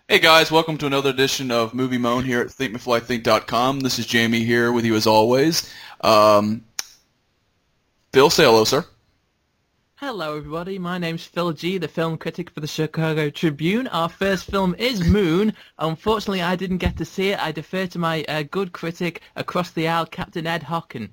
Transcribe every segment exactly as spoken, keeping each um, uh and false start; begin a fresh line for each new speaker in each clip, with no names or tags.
Hey guys, welcome to another edition of Movie Moan here at think before I think dot com. This is Jamie here with you as always. Um, Phil, say hello, sir.
Hello, everybody. My name's Phil G, the film critic for the Chicago Tribune. Our first film is Moon. Unfortunately, I didn't get to see it. I defer to my uh, good critic across the aisle, Captain Ed Hocken.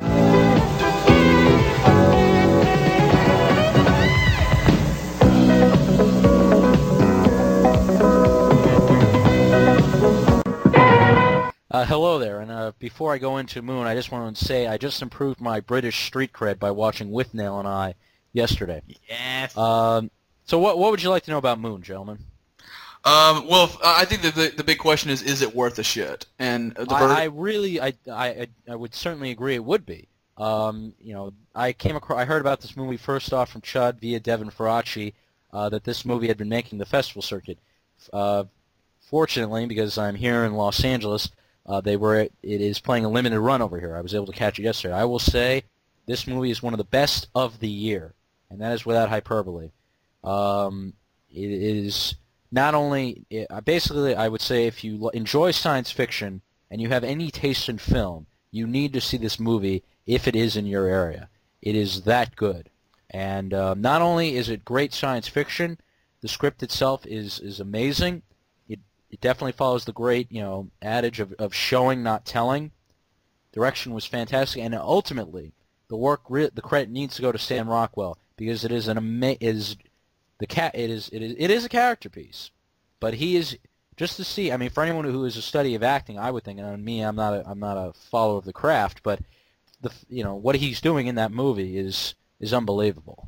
Uh, hello there, and uh, before I go into Moon, I just want to say I just improved my British street cred by watching Withnail and I yesterday.
Yes.
Um, so what what would you like to know about Moon, gentlemen?
Um, well, f- I think that the, the big question is, is it worth a shit? And the ver-
I, I really, I, I, I would certainly agree it would be. Um, you know, I came across, I heard about this movie first off from Chud via Devin Faraci, uh, that this movie had been making the festival circuit. Uh, fortunately, because I'm here in Los Angeles, Uh, they were. It is playing a limited run over here. I was able to catch it yesterday. I will say this movie is one of the best of the year, and that is without hyperbole. Um, it is not only it, basically, I would say, if you lo- enjoy science fiction and you have any taste in film, you need to see this movie if it is in your area. It is that good, and uh, not only is it great science fiction, the script itself is is amazing. It definitely follows the great, you know, adage of, of showing, not telling. Direction was fantastic, and ultimately, the work, re- the credit needs to go to Sam Rockwell because it is an ama- is the cat it is it is it is a character piece, but he is just to see. I mean, for anyone who is a study of acting, I would think, and on me, I'm not a, I'm not a follower of the craft, but the you know what he's doing in that movie is is unbelievable.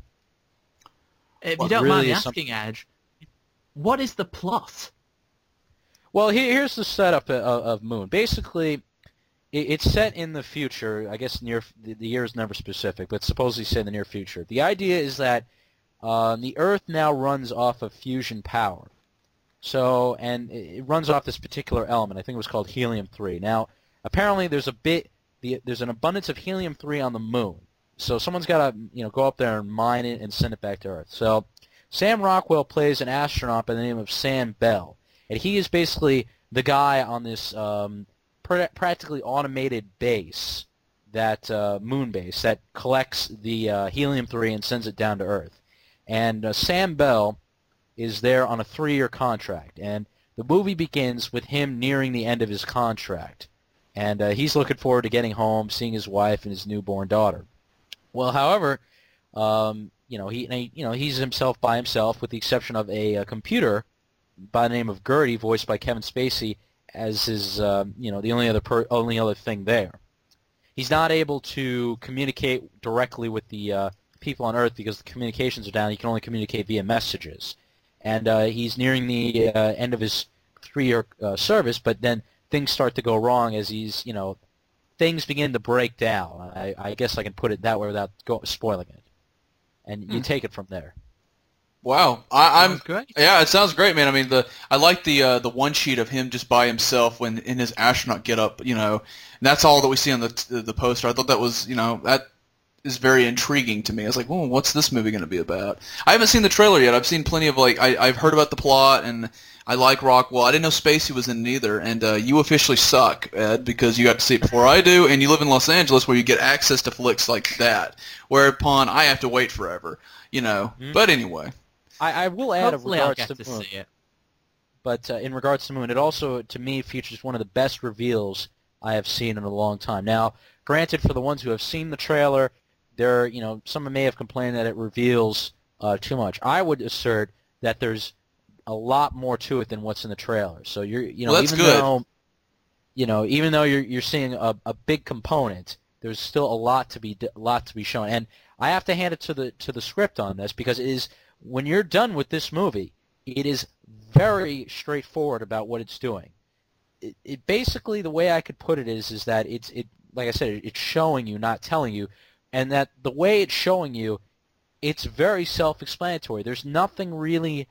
If
Well,
you don't
really
mind me
is some-
asking, Edge, what is the plot?
Well, here, here's the setup of, of Moon. Basically, it, it's set in the future. I guess near the, the year is never specific, but supposedly set in the near future. The idea is that uh, the Earth now runs off of fusion power. So, and it, it runs off this particular element. I think it was called helium three. Now, apparently, there's a bit, the, there's an abundance of helium three on the Moon. So, someone's got to, you know, go up there and mine it and send it back to Earth. So, Sam Rockwell plays an astronaut by the name of Sam Bell. And he is basically the guy on this um, pr- practically automated base, that uh, moon base, that collects the uh, helium three and sends it down to Earth. And uh, Sam Bell is there on a three-year contract. And the movie begins with him nearing the end of his contract. And uh, he's looking forward to getting home, seeing his wife and his newborn daughter. Well, however, um, you know, he, he you know he's himself by himself, with the exception of a, a computer by the name of Gertie, voiced by Kevin Spacey, as his, uh, you know, the only other per- only other thing there. He's not able to communicate directly with the uh, people on Earth because the communications are down. He can only communicate via messages, and uh, he's nearing the uh, end of his three-year uh, service. But then things start to go wrong as he's, you know, things begin to break down. I, I guess I can put it that way without go- spoiling it, and you
Hmm.
take it from there.
Wow, I, I'm
Sounds great.
yeah, it sounds great, man. I mean, the I like the uh, the one sheet of him just by himself when in his astronaut getup, you know, and that's all that we see on the the, the poster. I thought that was, you know, that is very intriguing to me. I was like, well, what's this movie going to be about? I haven't seen the trailer yet. I've seen plenty of like I I've heard about the plot and I like Rockwell. I didn't know Spacey was in it either. And uh, you officially suck, Ed, because you got to see it before I do, and you live in Los Angeles where you get access to flicks like that. Whereupon I have to wait forever, you know.
Mhm.
But anyway.
I, I will add, in
Hopefully I'll
regards
get
to
to
Moon,
see it.
but uh, in regards to Moon, it also, to me, features one of the best reveals I have seen in a long time. Now, granted, for the ones who have seen the trailer, there, you know, some may have complained that it reveals uh, too much. I would assert that there's a lot more to it than what's in the trailer. So you're, you know,
Well, that's
even
good.
though, you know, even though you're you're seeing a, a big component, there's still a lot to be a lot to be shown. And I have to hand it to the to the script on this, because it is, when you're done with this movie, it is very straightforward about what it's doing. It, it basically, the way I could put it is, is that it's it like I said, it's showing you, not telling you, and that the way it's showing you, it's very self-explanatory. There's nothing really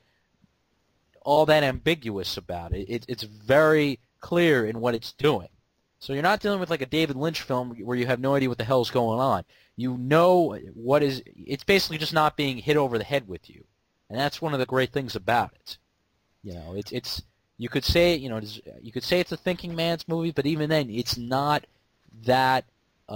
all that ambiguous about it. it. It's very clear in what it's doing. So you're not dealing with like a David Lynch film where you have no idea what the hell's going on. You know what is. It's basically just not being hit over the head with you, and that's one of the great things about it. You know, it's it's You could say, you know, it's- you could say it's a thinking man's movie, but even then, it's not that.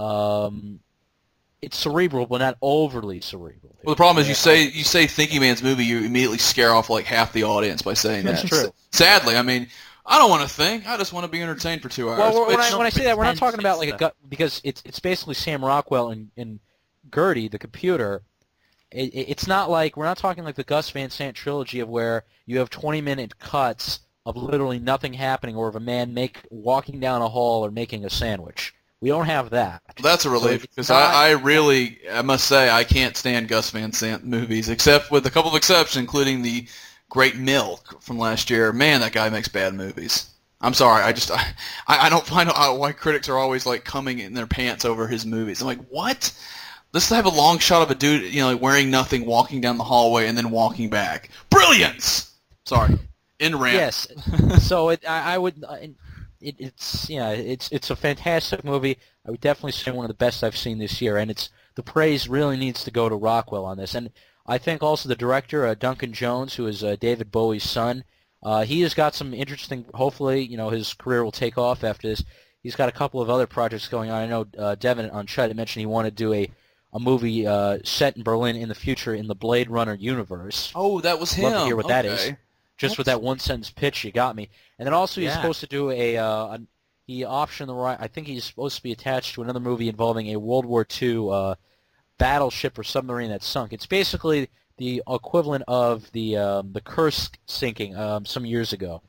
Um, it's cerebral, but not overly cerebral.
Well, the problem is you say you say Thinking Man's movie, you immediately scare off like half the audience by saying
That's
that.
true.
S- Sadly, I mean, I don't want to think. I just want to be entertained for two hours.
Well, when,
Which-
I, when I say that, we're not
pretentious
talking about like a
stuff.
gut because it's it's basically Sam Rockwell and, and Gertie, the computer. It, it, it's not like we're not talking like the Gus Van Sant trilogy of where you have twenty minute cuts of literally nothing happening, or of a man make walking down a hall or making a sandwich. We don't have that.
That's a
So
relief
it's
because
not-
I, I really, I must say, I can't stand Gus Van Sant movies, except with a couple of exceptions, including the Great Milk from last year. Man, that guy makes bad movies. I'm sorry, I just, I, I don't find out why critics are always like coming in their pants over his movies. I'm like, what? Let's have a long shot of a dude, you know, like wearing nothing, walking down the hallway, and then walking back. Brilliance. Sorry, in rant.
Yes. So it, I, I would. uh, It, it's yeah, it's it's a fantastic movie. I would definitely say one of the best I've seen this year, and it's the praise really needs to go to Rockwell on this. And I think also the director, uh, Duncan Jones, who is uh, David Bowie's son, uh, he has got some interesting. Hopefully, you know, his career will take off after this. He's got a couple of other projects going on. I know uh, Devin on Chat mentioned he wanted to do a a movie uh, set in Berlin in the future in the Blade Runner universe.
Oh, that was him.
Love to hear what that is.
Okay.
Just with that one sentence pitch, you got me. And then also he's
Yeah.
supposed to do a, uh, a he optioned the right. I think he's supposed to be attached to another movie involving a World War Two uh, battleship or submarine that sunk. It's basically the equivalent of the um, the Kursk sinking um, some years ago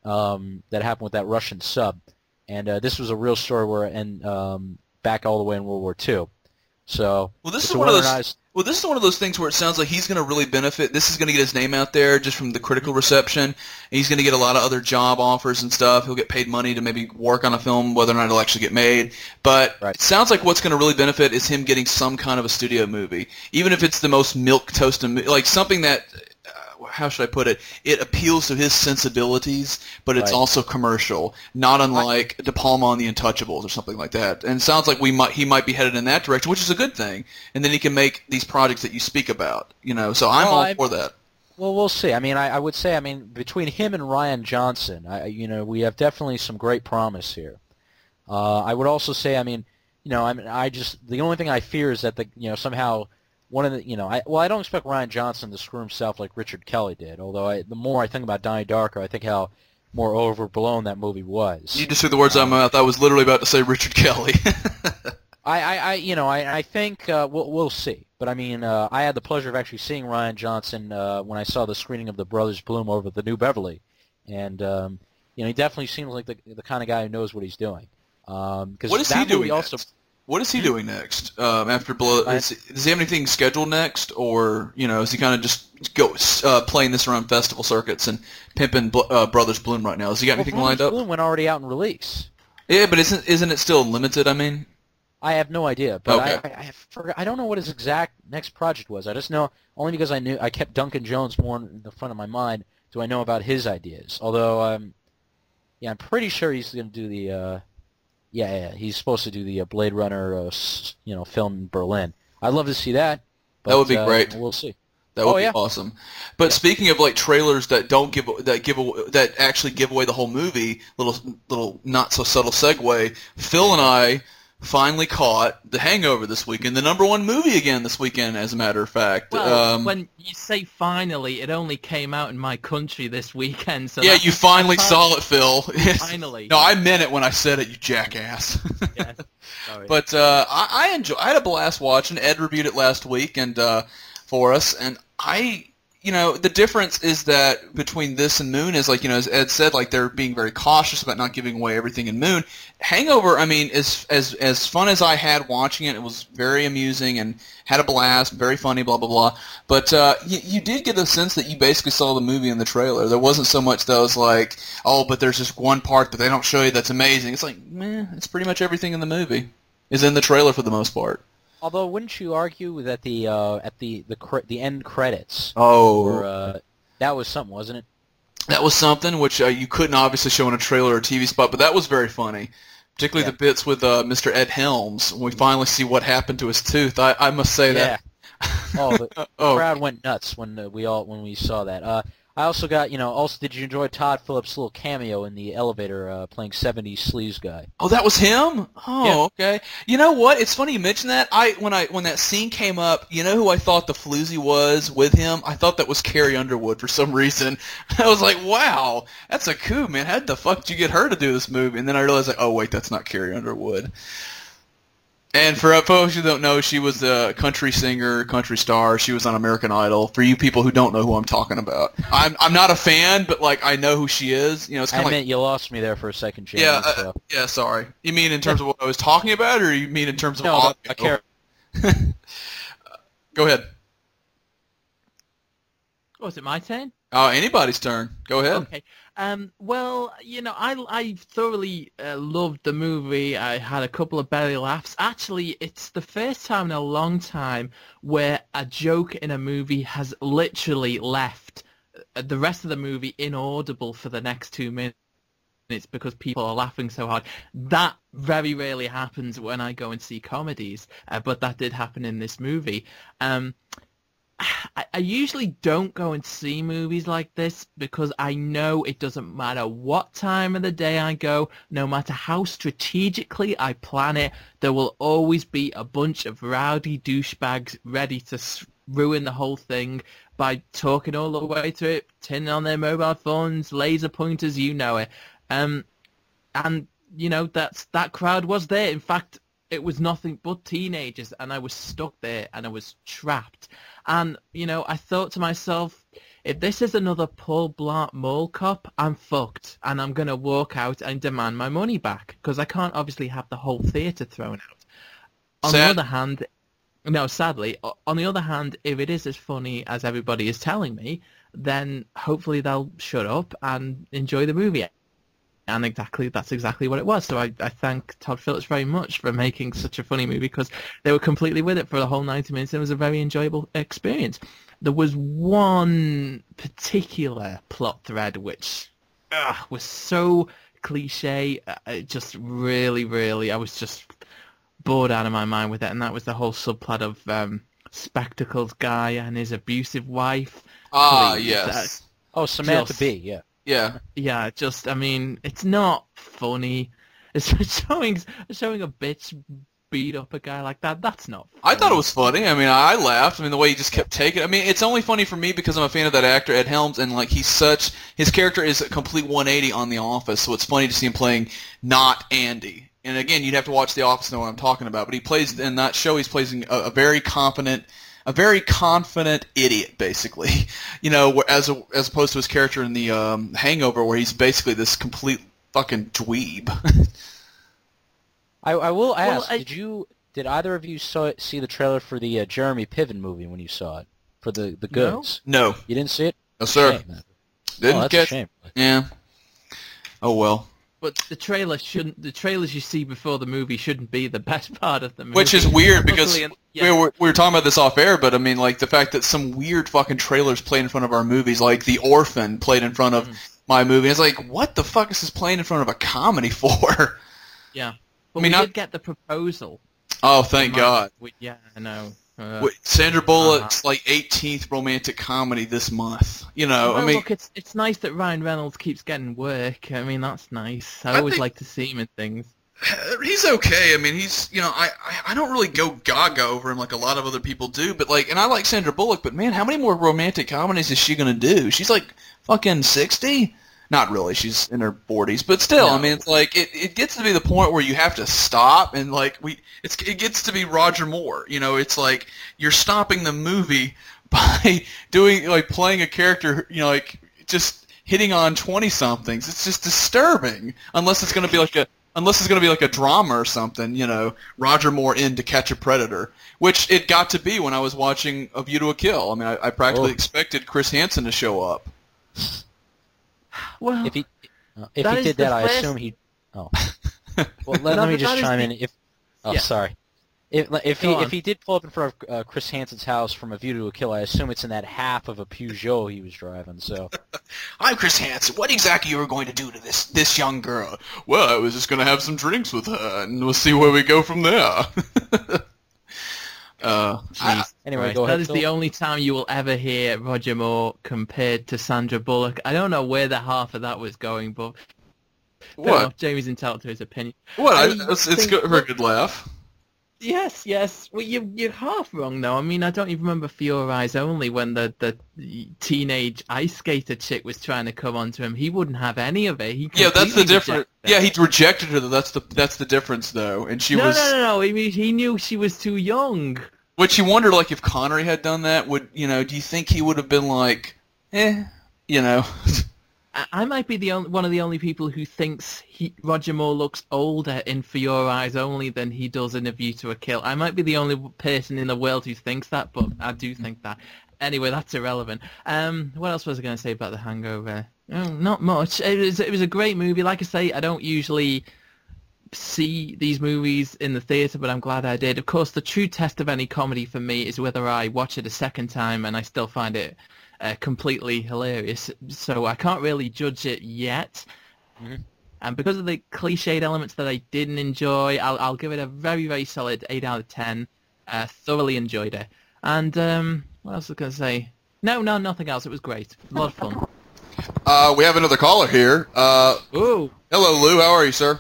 um, that happened with that Russian sub. And uh, this was a real story where and um, back all the way in World War Two. So
Well, this
it's
is
a
one of those.
modernized-
Well, this is one of those things where it sounds like he's going to really benefit. This is going to get his name out there just from the critical reception. And he's going to get a lot of other job offers and stuff. He'll get paid money to maybe work on a film, whether or not it'll actually get made. But
Right.
it sounds like what's going to really benefit is him getting some kind of a studio movie, even if it's the most milk toasted, mo- like something that. Uh, how should I put it? It appeals to his sensibilities, but it's
Right.
also commercial, not unlike De Palma on The Untouchables or something like that. And it sounds like we might he might be headed in that direction, which is a good thing. And then he can make these projects that you speak about, you know. So I'm
Well,
all
I-
for that.
Well, we'll see. I mean, I, I would say, I mean, between him and Ryan Johnson, I, you know, we have definitely some great promise here. Uh, I would also say, I mean, you know, I mean, I just the only thing I fear is that the, you know, somehow one of the, you know, I well, I don't expect Ryan Johnson to screw himself like Richard Kelly did. Although, I, the more I think about Donnie Darko, I think how more overblown that movie was.
You just took the words out of my mouth. I was literally about to say Richard Kelly.
I, I, I, you know, I, I think uh, we'll, we'll see. But I mean, uh, I had the pleasure of actually seeing Ryan Johnson uh, when I saw the screening of The Brothers Bloom over at the New Beverly, and um, you know, he definitely seems like the the kind of guy who knows what he's doing. Um, because
What is
that
he doing
movie also,
next? What is he doing next? Um, after Blood,
I-
is, does he have anything scheduled next, or you know, is he kind of just go uh, playing this around festival circuits and pimping Bl- uh, Brothers Bloom right now? Has he got
well,
anything
Brothers
lined up?
Bloom went already out in release.
Yeah, but isn't isn't it still limited? I mean,
I have no idea, but
Okay.
I, I, I, forgot, I don't know what his exact next project was. I just know only because I knew I kept Duncan Jones more in the front of my mind. Do I know about his ideas? Although, um, yeah, I'm pretty sure he's going to do the. Uh, yeah, yeah, he's supposed to do the uh, Blade Runner, uh, s- you know, film in Berlin. I'd love to see that. But,
That would be
uh,
great.
We'll see.
that would
Oh,
be
yeah.
awesome. But speaking of like trailers that don't give that give aw- that actually give away the whole movie, little little not so subtle segue. Phil and I finally caught The Hangover this weekend, the number one movie again this weekend, as a matter of fact.
Well,
um,
when you say finally, it only came out in my country this weekend. So
yeah,
that's-
you finally
that's
saw it, Phil.
Finally.
No, I meant it when I said it, you jackass.
Yeah. Sorry.
But uh, I, I enjoy. I had a blast watching. Ed reviewed it last week and uh, for us, and I, you know, the difference is that between this and Moon is like, you know, as Ed said, like they're being very cautious about not giving away everything in Moon. Hangover, I mean, as as as fun as I had watching it, it was very amusing and had a blast, very funny, blah blah blah. But uh, you, you did get a sense that you basically saw the movie in the trailer. There wasn't so much that was like, oh, but there's just one part that they don't show you that's amazing. It's like, meh, it's pretty much everything in the movie is in the trailer for the most part.
Although, wouldn't you argue that the uh, at the the cre- the end credits
Oh,
were uh, that was something, wasn't it?
that was something which uh, you couldn't obviously show in a trailer or a T V spot, but that was very funny. Particularly
Yeah.
the bits with uh, Mister Ed Helms when we finally see what happened to his tooth. I, I must say
Yeah.
that.
Oh, the
oh,
crowd went nuts when uh, we all when we saw that. Uh, I also got, you know, also did you enjoy Todd Phillips' little cameo in the elevator uh, playing seventies sleaze guy?
Oh, that was him? Oh,
Yeah.
okay. You know what? It's funny you mention that. I when I when that scene came up, you know who I thought the floozy was with him? I thought that was Carrie Underwood for some reason. I was like, wow, that's a coup, man. How the fuck did you get her to do this movie? And then I realized, like, oh, wait, that's not Carrie Underwood. And for folks who don't know, she was a country singer, country star. She was on American Idol. For you people who don't know who I'm talking about, I'm I'm not a fan, but like I know who she is. You know, it's
I
kind of
admit
like
you lost me there for a second, Jim.
yeah,
so.
uh, yeah. Sorry, you mean in terms of what I was talking about, or you mean in terms of
No,
audio?
I care.
Go ahead.
Oh, is it my turn?
Oh, anybody's turn. Go ahead.
Okay. Um, well, you know, I, I thoroughly uh, loved the movie. I had a couple of belly laughs. Actually, it's the first time in a long time where a joke in a movie has literally left uh, the rest of the movie inaudible for the next two minutes because people are laughing so hard. That very rarely happens when I go and see comedies, uh, but that did happen in this movie. Um, I, I usually don't go and see movies like this because I know it doesn't matter what time of the day I go, no matter how strategically I plan it, there will always be a bunch of rowdy douchebags ready to s- ruin the whole thing by talking all the way to it, turning on their mobile phones, laser pointers, you know it. Um, and, you know, that's that crowd was there. In fact, it was nothing but teenagers, and I was stuck there, and I was trapped. And, you know, I thought to myself, if this is another Paul Blart Mall Cop, I'm fucked, and I'm going to walk out and demand my money back, because I can't obviously have the whole theatre thrown out. On
Sad.
the other hand, no, sadly, o- on the other hand, if it is as funny as everybody is telling me, then hopefully they'll shut up and enjoy the movie. And exactly, that's exactly what it was. So I, I thank Todd Phillips very much for making such a funny movie because they were completely with it for the whole ninety minutes. It was a very enjoyable experience. There was one particular plot thread which uh, was so cliche. Uh, it just really, really, I was just bored out of my mind with it. And that was the whole subplot of um, Spectacles guy and his abusive wife.
Ah,
Please,
yes.
Oh, Samantha
Just-
B, yeah.
Yeah.
Yeah, just I mean, it's not funny. It's showing showing a bitch beat up a guy like that. That's not funny.
I thought it was funny. I mean, I laughed. I mean, the way he just kept taking it. I mean, it's only funny for me because I'm a fan of that actor, Ed Helms, and, like, he's such... His character is a complete one eighty on The Office, so it's funny to see him playing not Andy. And, again, you'd have to watch The Office to know what I'm talking about. But he plays... In that show, he's playing a, a very competent... A very confident idiot, basically. You know, where- as a, as opposed to his character in The um, Hangover, where he's basically this complete fucking dweeb.
I, I will
Well,
ask,
I-
did you... Did either of you saw see the trailer for the uh, Jeremy Piven movie when you saw it? For the, the
No.
goods?
No.
You didn't see it?
No, sir.
Shame, man.
Didn't
oh, that's
get...
a shame.
Yeah. Oh, well.
But the trailer shouldn't. The trailers you see before the movie shouldn't be the best part of the movie.
Which is weird because
Luckily,
we,
yeah.
were, we were talking about this off air, but I mean, like, the fact that some weird fucking trailers played in front of our movies, like The Orphan played in front of
Mm.
my movie. It's like, what the fuck is this playing in front of a comedy for?
Yeah. But
I mean,
we
I-
did get the proposal.
Oh, thank
My-
God.
we- yeah, I know. Uh,
Wait, Sandra Bullock's,
Uh-huh.
like, eighteenth romantic comedy this month. You know,
well,
I mean...
look, it's it's nice that Ryan Reynolds keeps getting work. I mean, that's nice. I,
I
always
think-
like to see him in things.
He's okay. I mean, he's, you know, I, I I don't really go gaga over him like a lot of other people do, but, like, and I like Sandra Bullock, but, man, how many more romantic comedies is she going to do? She's, like, fucking sixty? Not really. She's in her forties, but still, I
No.
mean, it's like, it, it gets to be the point where you have to stop, and, like, we, it's it gets to be Roger Moore. You know, it's like, you're stopping the movie by doing, like, playing a character, you know, like, just hitting on twenty-somethings. It's just disturbing, unless it's going to be like a, unless it's going to be like a drama or something, you know, Roger Moore in To Catch a Predator, which it got to be when I was watching A View to a Kill. I mean, I, I practically
Oh.
expected Chris Hansen to show up.
Well,
If he uh, if
That
he
is
did
the
that, I
first-
assume he... Oh. Well, let,
No,
let me
but
just
that is
chime
the-
in. If Oh,
Yeah.
sorry. If if he
Go on.
if he did pull up in front of uh, Chris Hansen's house from A View to a Kill, I assume it's in that half of a Peugeot he was driving. So
I'm Chris Hansen. What exactly you were going to do to this this young girl? Well, I was just going to have some drinks with her, and we'll see where we go from there. Uh, I,
Anyway,
Christ,
go ahead,
that is
Phil.
the only time you will ever hear Roger Moore compared to Sandra Bullock. I don't know where the half of that was going, but fair
what?
enough, Jamie's entitled to his opinion.
What? I,
I
it's it's
think-
good for a good laugh.
Yes, yes. Well, you, you're half wrong, though. I mean, I don't even remember For Your Eyes Only when the, the teenage ice skater chick was trying to come onto him. He wouldn't have any of it. He
Yeah, that's the
completely
difference.
rejected
Yeah,
it.
he rejected her. Though. That's the that's the difference, though. And she
no,
was.
no, no, no. I mean, he knew she was too young.
Which you wonder, like, if Connery had done that, would you know? Do you think he would have been like, eh, you know?
I, I might be the only, one of the only people who thinks he, Roger Moore looks older in For Your Eyes Only than he does in A View to a Kill. I might be the only person in the world who thinks that, but I do think that. Anyway, that's irrelevant. Um, what else was I going to say about The Hangover? Oh, not much. It was it was a great movie. Like I say, I don't usually see these movies in the theatre, but I'm glad I did. Of course, the true test of any comedy for me is whether I watch it a second time and I still find it uh, completely hilarious. So I can't really judge it yet.
Mm-hmm.
And because of the cliched elements that I didn't enjoy, I'll, I'll give it a very, very solid eight out of ten. Uh, thoroughly enjoyed it. And um, what else was I going to say? No, no, nothing else. It was great. A lot of fun.
Uh, we have another caller here. Uh,
Ooh.
hello, Lou. How are you, sir?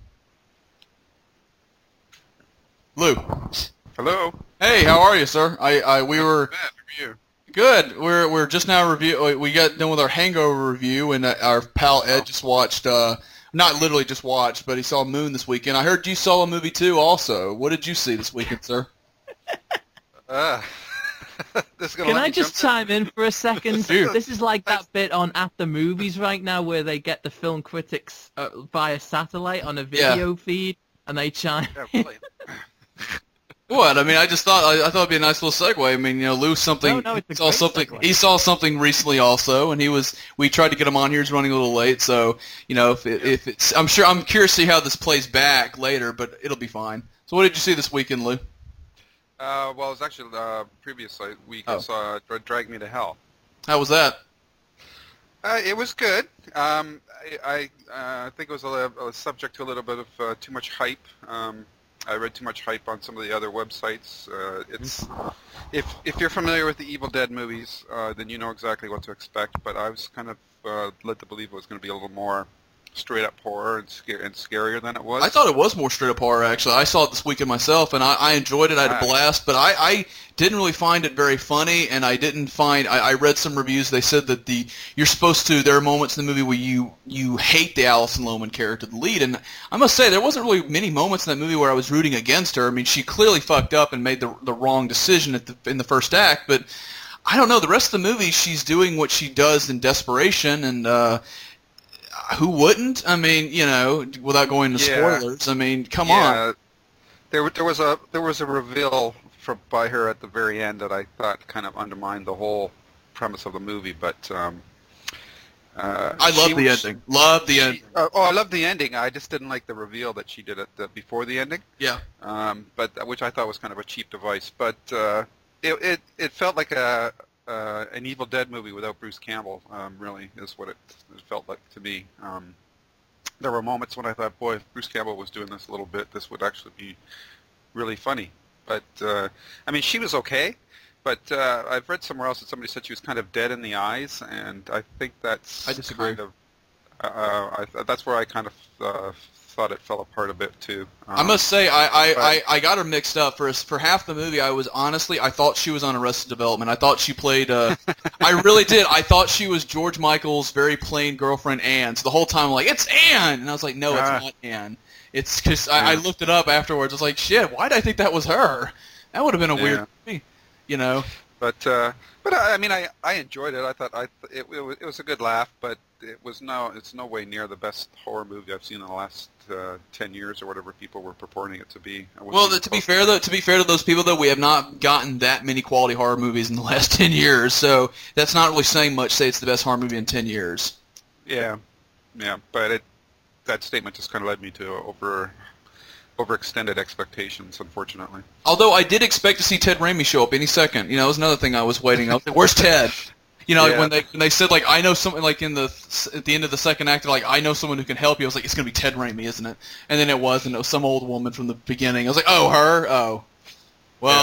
Lou.
Hello.
Hey, how are you, sir? I, I we were
Matt, how are you?
good. We're we're just now review. We got done with our Hangover review, and uh, our pal Ed just watched. Uh, not literally just watched, but he saw Moon this weekend. I heard you saw a movie too, also. What did you see this weekend, sir?
Uh, this is gonna
Can
let
I
me
just
jump
chime in for a second?
Dude.
This is like that bit on At the Movies right now where they get the film critics uh, via satellite on a video feed, and they chime.
in? Yeah, really.
What? I mean, I just thought I, I thought it'd be a nice little segue. I mean, you know, Lou something
No, no, it's a
saw
great
something.
segue.
He saw something recently also, and he was. We tried to get him on here. He's running a little late, so you know, if it, if it's, I'm sure I'm curious to see how this plays back later, but it'll be fine. So, what did you see this weekend, Lou?
Uh, well, it was actually uh, previous like, week.
Oh.
I saw Dra- Drag Me to Hell.
How was that?
Uh, it was good. Um, I I, uh, think it was a, a subject to a little bit of uh, too much hype. Um, I read too much hype on some of the other websites. Uh, it's if if you're familiar with the Evil Dead movies, uh, then you know exactly what to expect. But I was kind of uh, led to believe it was going to be a little more straight up horror and, scar- and scarier than it was.
I thought it was more straight up horror, actually. I saw it this weekend myself, and I, I enjoyed it. I had a
Ah.
blast, but I, I didn't really find it very funny, and I didn't find... I, I read some reviews. They said that the you're supposed to... There are moments in the movie where you, you hate the Alison Lohman character, the lead, and I must say, there wasn't really many moments in that movie where I was rooting against her. I mean, she clearly fucked up and made the, the wrong decision at the, in the first act, but I don't know. The rest of the movie, she's doing what she does in desperation, and... uh who wouldn't? I mean, you know, without going into
Yeah.
spoilers. I mean, come on.
yeah, there wa- there was a there was a reveal from by her at the very end that I thought kind of undermined the whole premise of the movie. But um, uh,
I love
she
the
was-
ending. Love the
she-
ending.
uh, oh, I love the ending. I just didn't like the reveal that she did at the, before the ending.
Yeah.
Um, but which I thought was kind of a cheap device. But uh, it, it it felt like a uh, an Evil Dead movie without Bruce Campbell. Um, really, is what it, it felt like to me. Um, there were moments when I thought, boy, if Bruce Campbell was doing this a little bit, this would actually be really funny. But uh, I mean, she was okay. But uh, I've read somewhere else that somebody said she was kind of dead in the eyes, and I think that's
I disagree.
kind of uh, I, that's where I kind of uh, thought it fell apart a bit too. Um,
I must say, I, I,
but-
I, I got her mixed up. For for half the movie, I was honestly, I thought she was on Arrested Development. I thought she played, uh, I really did. I thought she was George Michael's very plain girlfriend, Anne. So the whole time, I'm like, it's Anne! And I was like, no, it's
Ah.
not Anne. It's because I, I
Yeah.
looked it up afterwards. I was like, shit, why did I think that was her? That would have been a weird
Yeah.
movie, you know?
But uh, but I, I mean, I, I enjoyed it. I thought I it, it was it was a good laugh, but it was no it's no way near the best horror movie I've seen in the last uh, ten years or whatever people were purporting it to be. I wasn't
Well,
even
th- to be
close
fair though, to be fair to those people though, we have not gotten that many quality horror movies in the last ten years. So that's not really saying much. Say it's the best horror movie in ten years.
Yeah, yeah, but it that statement just kind of led me to over overextended expectations, unfortunately.
Although I did expect to see Ted Raimi show up any second. You know, that was another thing I was waiting. I was like, where's Ted? You know, like
Yeah.
when they when they said like I know someone like in the at the end of the second act, they're like I know someone who can help you. I was like, it's gonna be Ted Raimi, isn't it? And then it was, and it was some old woman from the beginning. I was like, oh, her. Oh, well,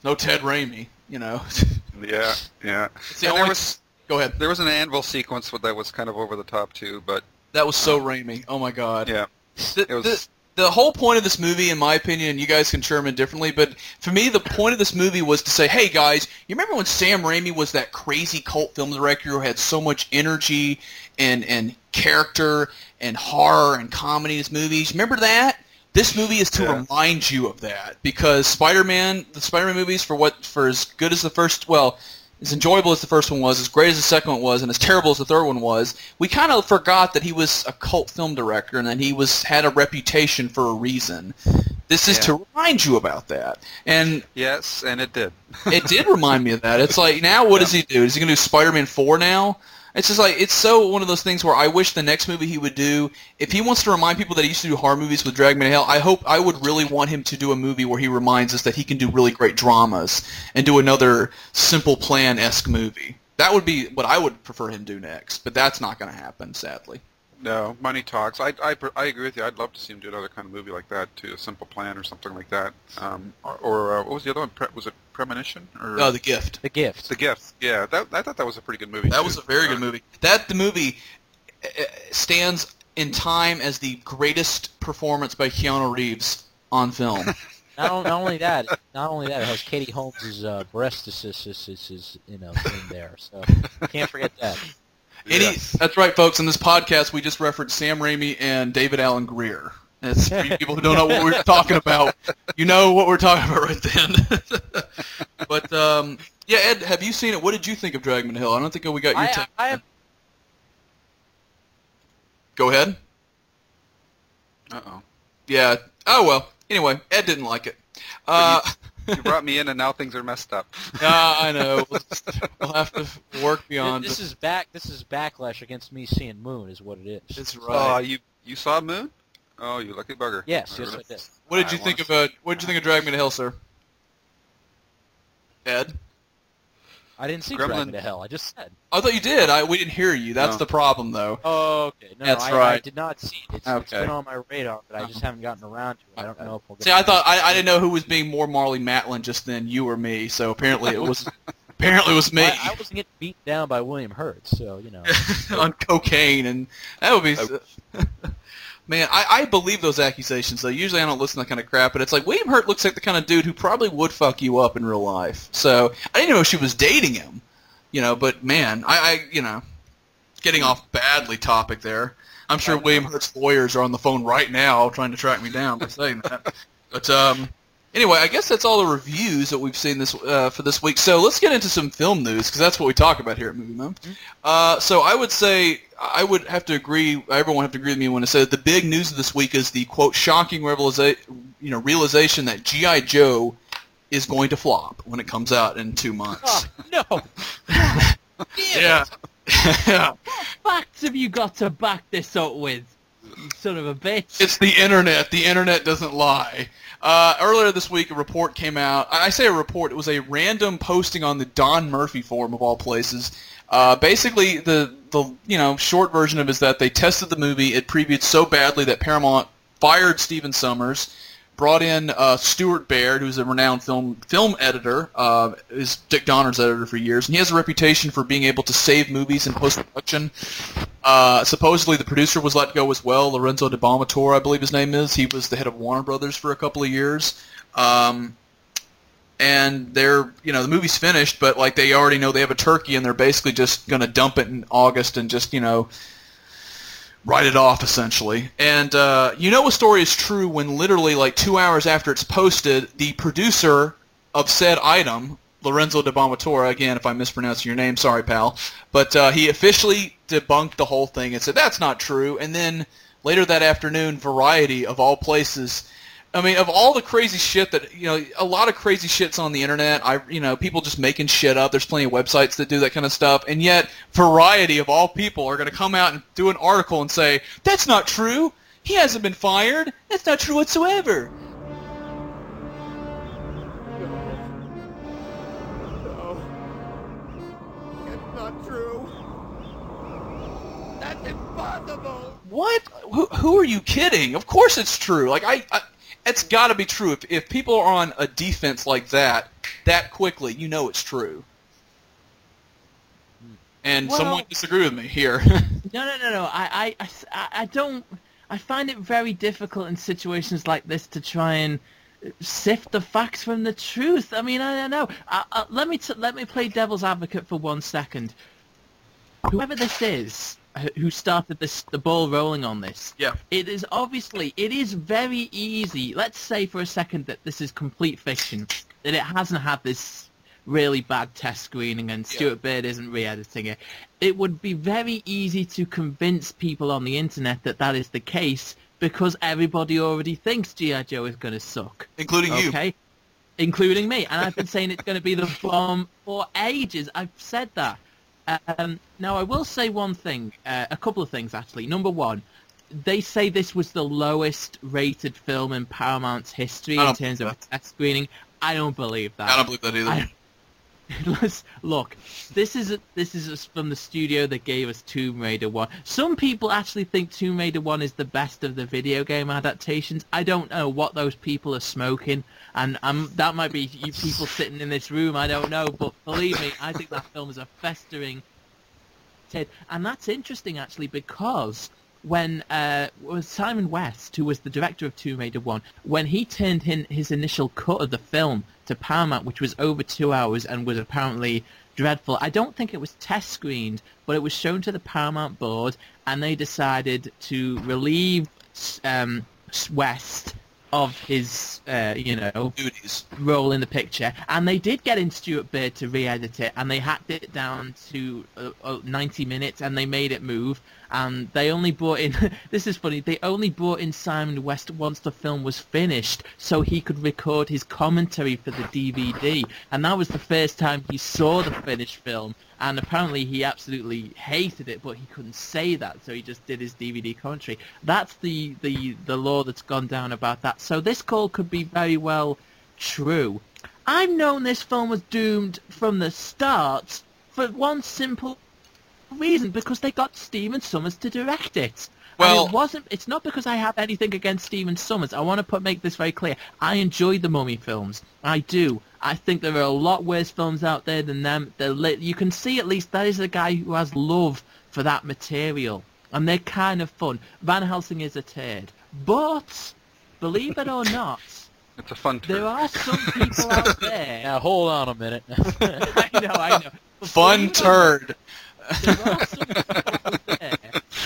No Ted Raimi, you know.
Yeah, yeah.
It's the
And
only-
there was
Go ahead.
there was an anvil sequence that was kind of over the top too, but
That was so Raimi. Oh my god.
yeah,
The,
it was.
the, the whole point of this movie, in my opinion, and you guys can chime in differently, but for me, the point of this movie was to say, hey guys, you remember when Sam Raimi was that crazy cult film director who had so much energy and and character and horror and comedy in his movies? Remember that? This movie is to
Yeah.
remind you of that, because Spider-Man, the Spider-Man movies, for what for as good as the first, well, as enjoyable as the first one was, as great as the second one was, and as terrible as the third one was, we kind of forgot that he was a cult film director and that he was had a reputation for a reason. This is
Yeah.
to remind you about that. And
Yes, and it did.
it did remind me of that. It's like, now what does he do? Is he going to do Spider-Man four now? It's just like, it's so one of those things where I wish the next movie he would do, if he wants to remind people that he used to do horror movies with Drag Me to Hell, I hope, I would really want him to do a movie where he reminds us that he can do really great dramas and do another Simple Plan-esque movie. That would be what I would prefer him do next, but that's not going to happen, sadly.
No, money talks. I, I, I agree with you. I'd love to see him do another kind of movie like that, too, a Simple Plan or something like that. Um, or or uh, what was the other one? Pre- was it Premonition? Or
Oh, The Gift.
The Gift.
The Gift. Yeah, that, I thought that was a pretty good movie.
That
too.
was a very
Uh,
good movie. That the movie uh, stands in time as the greatest performance by Keanu Reeves on film.
Not, on- not only that, not only that, it has Katie Holmes' uh, breast assist, assist, assist, you know, in there. So can't forget that.
Any,
Yes.
That's right, folks. In this podcast, we just referenced Sam Raimi and David Allen Greer. It's for you people who don't know what we're talking about. You know what we're talking about right then. But um, yeah, Ed, have you seen it? What did you think of Drag Me to Hell? I don't think we got your
I,
take.
I have
Go ahead.
Uh-oh.
Yeah. Oh well. Anyway, Ed didn't like it. Uh,
You brought me in, and now things are messed up.
yeah, I know. We'll, just, we'll have to work beyond.
This is back. This is backlash against me seeing Moon, is what it is.
It's
Oh,
right.
you you saw Moon? Oh, you lucky bugger.
Yes, yes, I did.
What did you
I
think
wanna-
of uh, What did you think of Drag Me to Hell, sir? Ed,
I didn't see
Gremlin-
Drag Me to Hell. I just said.
I thought you did. I we didn't hear you. That's
No.
the problem, though.
Oh, okay. No,
That's
no, I, I
right.
did not see it. It's, it's
Okay.
been on my radar, but I just haven't gotten around to it. I don't
Okay.
know if we'll get
See, I thought I, I didn't know who was being more Marley Matlin just then, you or me. So apparently it was apparently it was me
I, I wasn't getting beaten down by William Hurt, so, you know.
on cocaine, and that would be. Man, I, I believe those accusations, though. Usually I don't listen to that kind of crap, but it's like, William Hurt looks like the kind of dude who probably would fuck you up in real life. So, I didn't know she was dating him, you know, but man, I, I you know, getting off badly topic there. I'm sure William Hurt's lawyers are on the phone right now trying to track me down for saying that. But, um, anyway, I guess that's all the reviews that we've seen this uh, for this week. So let's get into some film news, because that's what we talk about here at Movie Mom. Uh, so I would say, I would have to agree, everyone would have to agree with me when I say that the big news of this week is the, quote, shocking realiza- you know, realization that G I. Joe is going to flop when it comes out in two months.
Oh, no!
Yeah. Yeah.
Facts have you got to back this up with, you son of a bitch?
It's the internet. The internet doesn't lie. Uh, earlier this week, a report came out. I say a report. It was a random posting on the Don Murphy forum of all places. Uh, basically, the the you know short version of it is that they tested the movie. It previewed so badly that Paramount fired Stephen Sommers, brought in uh, Stuart Baird, who's a renowned film film editor, uh, is Dick Donner's editor for years, and he has a reputation for being able to save movies in post-production. Uh, supposedly, the producer was let go as well. Lorenzo de Bonaventure, I believe his name is. He was the head of Warner Brothers for a couple of years. Um, and they're, you know, the movie's finished, but like they already know they have a turkey, and they're basically just going to dump it in August and just, you know, write it off, essentially. And uh, you know a story is true when literally like two hours after it's posted, the producer of said item, Lorenzo de Bonaventure, again, if I'm mispronouncing your name, sorry, pal, but uh, he officially debunked the whole thing and said, that's not true. And then later that afternoon, Variety, of all places, I mean, of all the crazy shit that, you know, a lot of crazy shit's on the internet. I, you know, people just making shit up. There's plenty of websites that do that kind of stuff. And yet, Variety, of all people, are going to come out and do an article and say, that's not true. He hasn't been fired. That's not true whatsoever.
It's not true. That's impossible.
What? Who, who are you kidding? Of course it's true. Like, I, I it's got to be true. If if people are on a defense like that that quickly, you know it's true. And
Well-
someone disagree with me here.
No, no, no, no. I, I, I, I don't. I find it very difficult in situations like this to try and sift the facts from the truth. I mean, I don't know. I, I, let me t- let me play devil's advocate for one second. Whoever this is who- who started this, the ball rolling on this.
Yeah.
It is obviously, it is very easy. Let's say for a second that this is complete fiction, that it hasn't had this really bad test screening and Stuart Baird isn't re-editing it. It would be very easy to convince people on the internet that that is the case because everybody already thinks G I. Joe is going to suck.
Including you.
Okay? Including me. And I've been saying it's going to be the bomb for ages. I've said that. Um, now, I will say one thing, uh, a couple of things actually. Number one, they say this was the lowest rated film in Paramount's history
I
in
don't
terms of
believe
a test screening. I don't believe that.
I don't believe that either.
I- Let's look. This is this is from the studio that gave us Tomb Raider one. Some people actually think Tomb Raider one is the best of the video game adaptations. I don't know what those people are smoking, and um, that might be you people sitting in this room. I don't know, but believe me, I think that film is a festering hit, and that's interesting actually because when uh, was Simon West, who was the director of Tomb Raider one, when he turned in his initial cut of the film to Paramount, which was over two hours and was apparently dreadful. I don't think it was test screened, but it was shown to the Paramount board, and they decided to relieve um, West of his, uh, you know,
Duties.
role in the picture, and they did get in Stuart Baird to re-edit it, and they hacked it down to uh, uh, ninety minutes, and they made it move, and they only brought in, this is funny, they only brought in Simon West once the film was finished, so he could record his commentary for the D V D, and that was the first time he saw the finished film, and apparently he absolutely hated it, but he couldn't say that, so he just did his D V D commentary. That's the, the, the law that's gone down about that. So this call could be very well true. I've known this film was doomed from the start for one simple reason, because they got Stephen Sommers to direct it.
Well-
And it wasn't. It's not because I have anything against Stephen Sommers. I want to put make this very clear. I enjoy the Mummy films. I do. I think there are a lot worse films out there than them. They're lit. You can see at least that is a guy who has love for that material, and they're kind of fun. Van Helsing is a turd, but believe it or not,
It's a fun
there
term.
are some people out there.
Now hold on a minute.
I know, I know. But
Fun
believe it or
turd.
there are some people out there.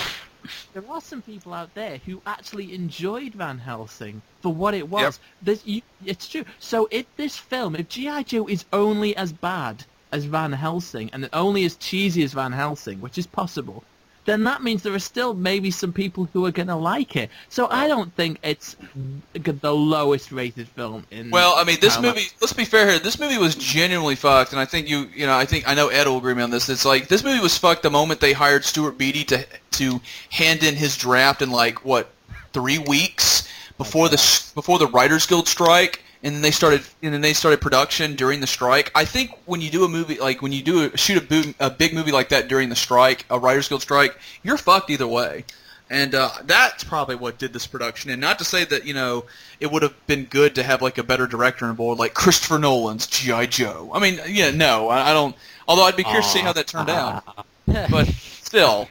There are some people out there who actually enjoyed Van Helsing for what it was.
Yep.
This, you, it's true. So if this film, if G I. Joe is only as bad as Van Helsing and only as cheesy as Van Helsing, which is possible, then that means there are still maybe some people who are going to like it. So I don't think it's the lowest rated film in...
Well, I mean, this
Paramount.
movie. Let's be fair here. This movie was genuinely fucked, and I think you, you know, I think I know Ed will agree with me on this. It's like this movie was fucked the moment they hired Stuart Beattie to to hand in his draft in like what three weeks before the s- before the Writers Guild strike, and then they started and then they started production during the strike. I think when you do a movie like when you do a, shoot a, boom, a big movie like that during the strike, a Writers Guild strike, you're fucked either way. And uh, that's probably what did this production. And not to say that, you know, it would have been good to have, like, a better director on board, like Christopher Nolan's G I. Joe. I mean, yeah, no, I, I don't... Although I'd be curious to see how that turned out. But still.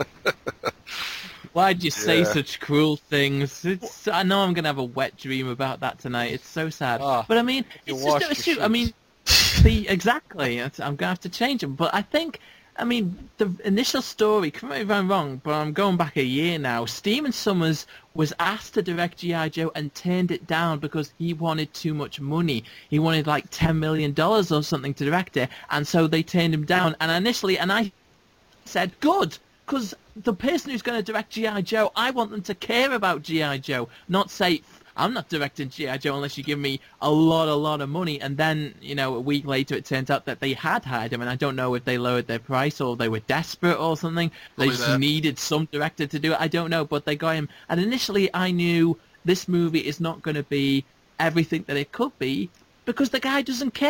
Why'd you say
Yeah.
such cruel things? It's, I know I'm going to have a wet dream about that tonight. It's so sad.
Ah,
but I mean,
you
it's
washed
just it's
your
true. I mean, the exactly. It's- I'm going to have to change them. But I think, I mean, the initial story, correct me if I'm wrong, but I'm going back a year now. Stephen Sommers was asked to direct G I. Joe and turned it down because he wanted too much money. He wanted like ten million dollars or something to direct it. And so they turned him down. And initially, and I said, good, because the person who's going to direct G I. Joe, I want them to care about G I. Joe, not say, I'm not directing G I. Joe unless you give me a lot, a lot of money. And then, you know, a week later it turns out that they had hired him, and I don't know if they lowered their price or they were desperate or something. They
Probably
just
that.
needed some director to do it. I don't know, but they got him. And initially I knew this movie is not going to be everything that it could be because the guy doesn't care.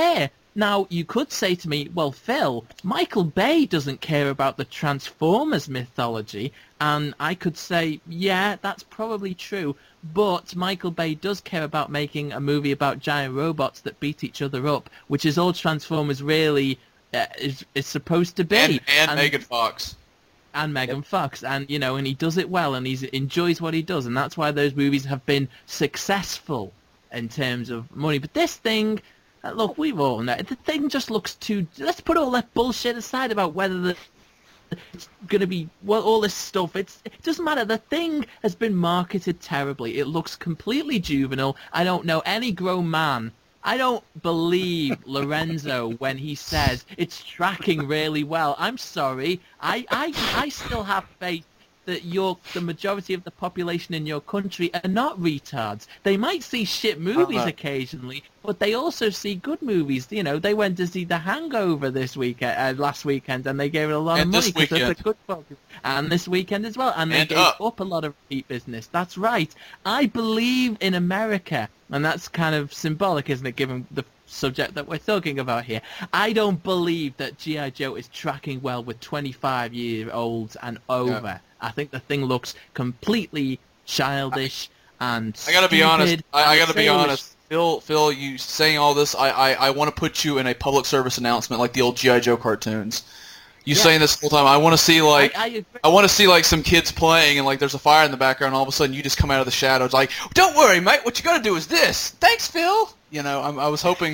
Now, you could say to me, well, Phil, Michael Bay doesn't care about the Transformers mythology, and I could say, yeah, that's probably true, but Michael Bay does care about making a movie about giant robots that beat each other up, which is all Transformers really uh, is, is supposed to be.
And, and, and Megan Fox.
And Megan yep. Fox, and, you know, and he does it well, and he enjoys what he does, and that's why those movies have been successful in terms of money. But this thing... Uh, look, we've all know the thing just looks too. Let's put all that bullshit aside about whether the, it's going to be well, all this stuff. It's it doesn't matter. The thing has been marketed terribly. It looks completely juvenile. I don't know any grown man. I don't believe Lorenzo when he says it's tracking really well. I'm sorry. I I I still have faith that you're, the majority of the population in your country are not retards. They might see shit movies uh-huh. occasionally, but they also see good movies. You know, they went to see The Hangover this week, uh, last weekend, and they gave it a lot
and
of money because it's a good focus. And this weekend as well, and they
and
gave
up.
up a lot of repeat business. That's right. I believe in America, and that's kind of symbolic, isn't it, given the subject that we're talking about here. I don't believe that G I. Joe is tracking well with twenty-five-year-olds and over. Yeah. I think the thing looks completely childish and
I gotta be honest. I, I gotta be
foolish.
honest. Phil, Phil, you saying all this, I, I, I want to put you in a public service announcement like the old G I. Joe cartoons. You yeah. saying this the whole time. I want to see like I, I, I want to see like some kids playing and like there's a fire in the background. And all of a sudden you just come out of the shadows like, don't worry, mate. What you gotta do is this. Thanks, Phil. You know, I'm, I was hoping.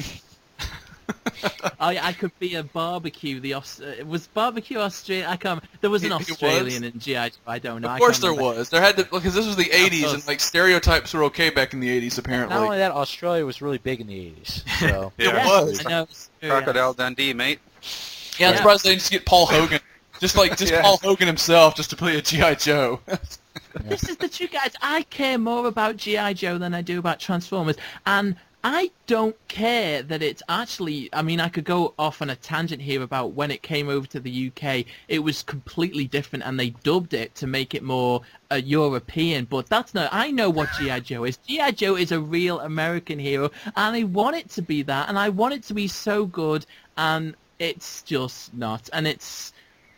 I I could be a barbecue. The Aus- uh, was barbecue Australia. I can't. There was an
It- it
Australian
was.
in G I. Joe. I don't know.
Of
I
course
can't
there
remember.
was. There had to because this was the eighties
course.
and like stereotypes were okay back in the eighties apparently.
Not only that, Australia was really big in the eighties. So
It
Yeah,
was.
I know. It's true,
Crocodile
yes.
Dundee, mate.
Yeah, I'm
Yeah.
surprised they didn't just get Paul Hogan. Just like just
Yeah.
Paul Hogan himself just to play a G I. Joe.
This is the truth, guys. I care more about G I. Joe than I do about Transformers, and I don't care that it's actually... I mean, I could go off on a tangent here about when it came over to the U K. It was completely different, and they dubbed it to make it more uh, European. But that's not... I know what G I. Joe is. G I. Joe is a real American hero, and I want it to be that, and I want it to be so good, and it's just not. And it's...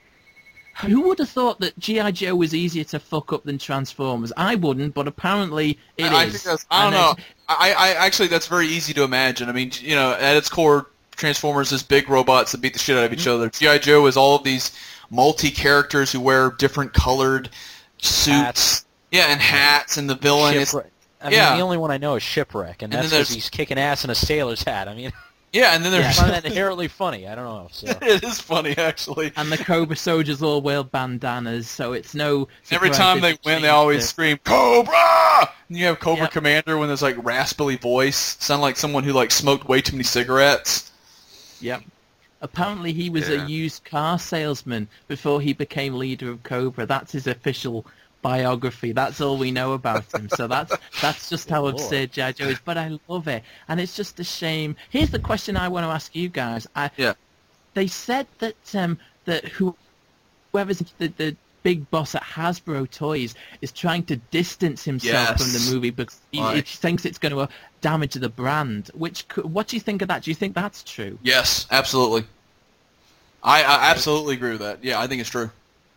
Who would have thought that G I. Joe was easier to fuck up than Transformers? I wouldn't, but apparently it
I, I
is.
think that's, I don't
And
know.
it's-
I, I actually that's very easy to imagine. I mean, you know, at its core, Transformers is big robots that beat the shit out of each
Mm-hmm.
other. G I. Joe is all of these multi-characters who wear different colored suits.
Hats.
Yeah, and hats, and the villain is...
Shipwreck. I
yeah.
mean, the only one I know is Shipwreck, and
And
that's
then
because
there's-
he's kicking ass in a sailor's hat. I mean,
Yeah, and then
I
there's...
find that inherently funny. I don't know. So.
It is funny, actually.
And the Cobra soldiers all wear bandanas, so it's no...
Every
surprise
time they
they've
win, they
changed
always
it.
scream, Cobra! And you have Cobra
Yep.
Commander when there's like raspily voice. Sound like someone who like smoked way too many cigarettes.
Yep. Apparently he was
Yeah.
a used car salesman before he became leader of Cobra. That's his official biography. That's all we know about him. So that's that's just how
Lord.
absurd G I. Joe is. But I love it. And it's just a shame. Here's the question I want to ask you guys. I,
Yeah.
They said that um, that who, whoever's the, the big boss at Hasbro Toys is trying to distance himself
Yes.
from the movie because he, he
Right.
thinks it's going to uh, damage the brand. Which could, what do you think of that? Do you think that's true?
Yes, absolutely. I, I absolutely agree with that. Yeah, I think it's true.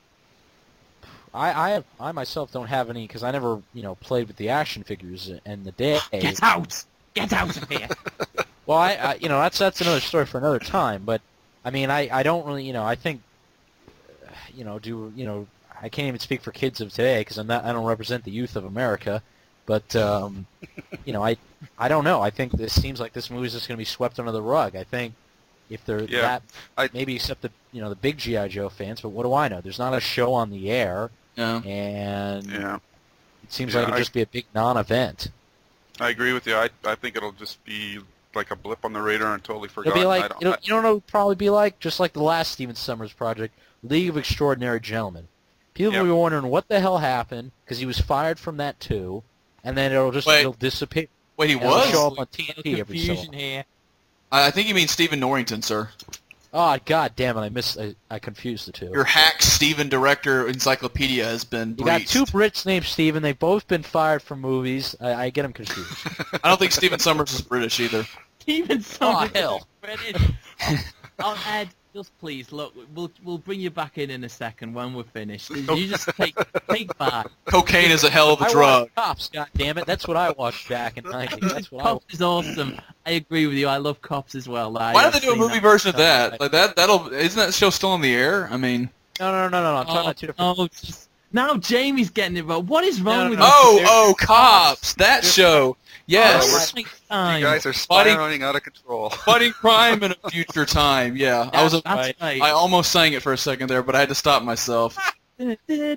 I, I, I myself don't have any because I never, you know, played with the action figures in the day.
Get out! Get out of here!
Well, I, I, you know, that's that's another story for another time. But I mean, I, I don't really, you know, I think, uh, you know, do you know, I can't even speak for kids of today because I'm not, I don't represent the youth of America. But um, you know, I, I don't know. I think this seems like this movie's just going to be swept under the rug. I think if they're
Yeah,
that,
I-
maybe except the, you know, the big G I. Joe fans. But what do I know? There's not a show on the air.
Yeah.
And
Yeah,
it seems
Yeah,
like it'll
I-
just be a big non-event.
I agree with you. I I think it'll just be like a blip on the radar and totally
It'll
forgotten.
be
I
like,
don't,
it'll,
I-
you know what it'll probably be like? Just like the last Steven Summers project, League of Extraordinary Gentlemen. People
Yep.
will be wondering what the hell happened because he was fired from that too, and then it'll just
Wait.
it'll disappear.
Wait, he
And it'll
was?
show up on T N T every so
Confusion
often.
here.
I I think you mean Stephen Norrington, sir.
Oh, god damn it! I missed. I, I confused the two.
Your hack Stephen director encyclopedia has been
You got
breached.
two Brits named Steven. They've both been fired from movies. I, I get them confused.
I don't think Stephen Summers is British either.
Steven Summers.
Oh, hell.
Oh, Ed, just please look. We'll we'll bring you back in in a second when we're finished. You just take take five.
Cocaine is a hell of a
I
drug.
watched Cops, God damn it! That's what I watched back in nineties. That's what I
Cops
watched.
is awesome. I agree with you. I love Cops as well. I,
Why
have
don't they do a
seen
movie
that.
version of that? Like that, that'll isn't that show still in the air? I mean,
No, no, no, no, no. I'm talking about two different.
Oh, just, now Jamie's getting it wrong. What is wrong
No, no,
with
no.
you?
oh,
There's-
oh, Cops, that show. Yes,
Oh, my
You
time.
guys are
Fighting-
spiraling out of control.
fighting crime in a future time. Yeah, I was. A,
That's
Right.
right.
I almost sang it for a second there, but I had to stop myself.
There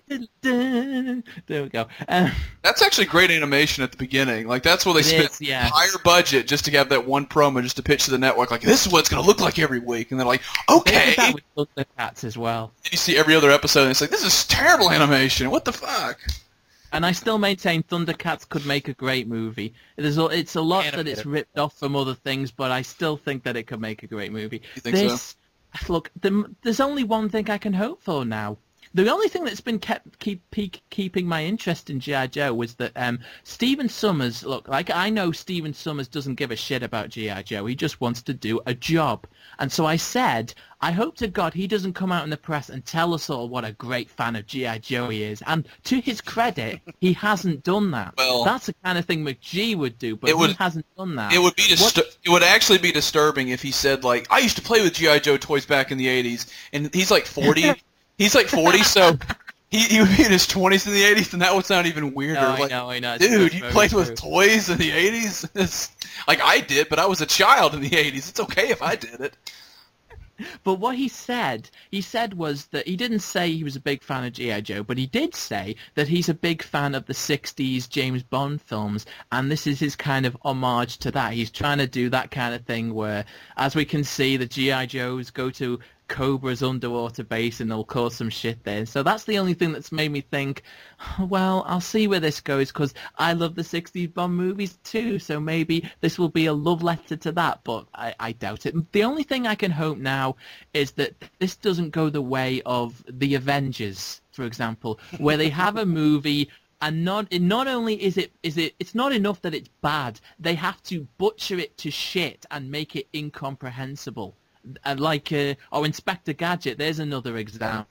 we go. Um,
That's actually great animation at the beginning. Like that's where they
It
spent
is, yeah.
higher budget just to have that one promo, just to pitch to the network. Like this is what it's going to look like every week, and they're like,
they
okay.
did that with Thundercats as well.
And you see every other episode, and it's like this is terrible animation. What the fuck?
And I still maintain Thundercats could make a great movie. There's a, it's a lot that
Animated.
it's ripped off from other things, but I still think that it could make a great movie.
You think so?
this, Look, the, there's only one thing I can hope for now. The only thing that's been kept keep, keep keeping my interest in G I. Joe was that um, Stephen Summers. Look, like I know Stephen Summers doesn't give a shit about G I. Joe. He just wants to do a job. And so I said, I hope to God he doesn't come out in the press and tell us all what a great fan of G I. Joe he is. And to his credit, he hasn't done that.
Well,
that's the kind of thing McGee would do, but
it would-
he hasn't done that.
It would be
What-
distur- it would actually be disturbing if he said like I used to play with G I. Joe toys back in the eighties, and he's like forty. He's like forty, so he, he would be in his twenties in the eighties, and that would sound even weirder.
No, I
like,
know, I know. It's-
dude,
that's
you
very
played
true.
with toys in the eighties? It's, like I did, but I was a child in the eighties. It's okay if I did it.
But what he said, he said was that he didn't say he was a big fan of G I. Joe, but he did say that he's a big fan of the sixties James Bond films, and this is his kind of homage to that. He's trying to do that kind of thing where, as we can see, the G I. Joes go to Cobra's underwater base and they'll cause some shit there. So that's the only thing that's made me think, well, I'll see where this goes, because I love the sixties Bond movies too, so maybe this will be a love letter to that, but I, I doubt it. The only thing I can hope now is that this doesn't go the way of the Avengers, for example, where they have a movie and not not only is it is it it's not enough that it's bad, they have to butcher it to shit and make it incomprehensible. And like, uh, oh, Inspector Gadget, there's another example.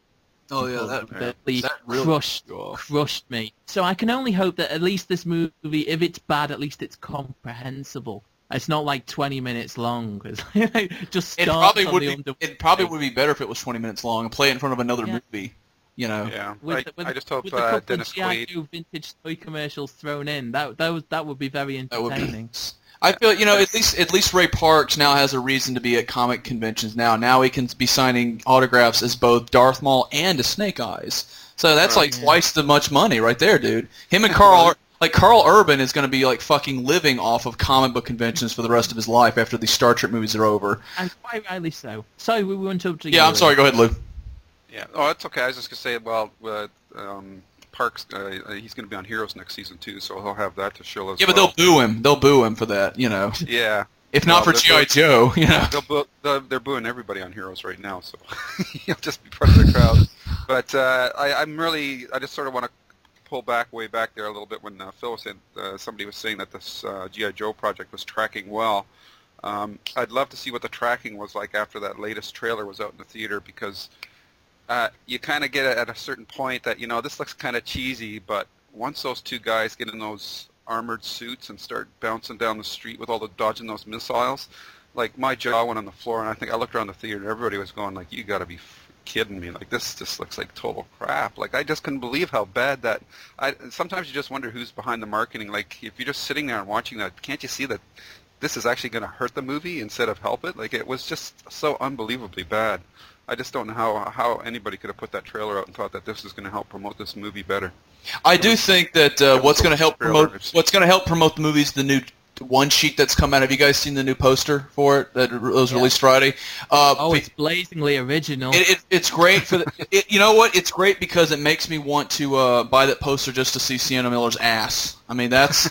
Oh yeah, that,
that really
that really
crushed
threw you off.
crushed me. So I can only hope that at least this movie, if it's bad, at least it's comprehensible. It's not like twenty minutes long. It just
It
starts
probably
on
would
the
be.
under-
It probably would be better if it was twenty minutes long and play it in front of another
Yeah.
movie. You know.
Yeah,
With,
I,
the- with,
I just hope
with a
uh,
couple
Dennis
of G I.
Quaid.
Joe vintage toy commercials thrown in. That that was that would be very
That would be.
entertaining.
I feel you know at least at least Ray Parks now has a reason to be at comic conventions now. Now he can be signing autographs as both Darth Maul and as Snake Eyes. So that's
Right.
like
Yeah.
twice the much money right there, dude. Him and Carl like Carl Urban is going to be like fucking living off of comic book conventions for the rest of his life after these Star Trek movies are over.
And quite rightly so. Sorry, we went up to
Yeah,
you.
I'm sorry. Go ahead, Lou.
Yeah. Oh, that's okay. I was just gonna say, well, uh, um, Parks, uh, he's gonna be on Heroes next season too, so he'll have that to show as
Yeah, but
well.
they'll boo him. They'll boo him for that. You know,
Yeah.
if not
Well,
for
they're
G I.
both-
Joe, you know.
They'll boo, they're, they're booing everybody on Heroes right now, so he'll just be part of the crowd. But uh, I, I'm really, I just sort of want to pull back way back there a little bit when uh, Phil was saying, uh, somebody was saying that this uh, G I. Joe project was tracking well. Um, I'd love to see what the tracking was like after that latest trailer was out in the theater, because uh, you kind of get it at a certain point that, you know, this looks kind of cheesy, but once those two guys get in those armored suits and start bouncing down the street with all the dodging those missiles, like my jaw went on the floor, and I think I looked around the theater and everybody was going like, you got to be f- kidding me. Like, this just looks like total crap. Like, I just couldn't believe how bad that, I sometimes you just wonder who's behind the marketing. Like, if you're just sitting there and watching that, can't you see that this is actually going to hurt the movie instead of help it? Like, it was just so unbelievably bad. I just don't know how how anybody could have put that trailer out and thought that this is going to help promote this movie better.
I do think that uh, what's going to help promote what's going to help promote the movie is the new one sheet that's come out. Have you guys seen the new poster for it that was released Friday? Uh,
Oh, it's blazingly original.
It, it, it's great for the. It, you know what? It's great because it makes me want to uh, buy that poster just to see Sienna Miller's ass. I mean, that's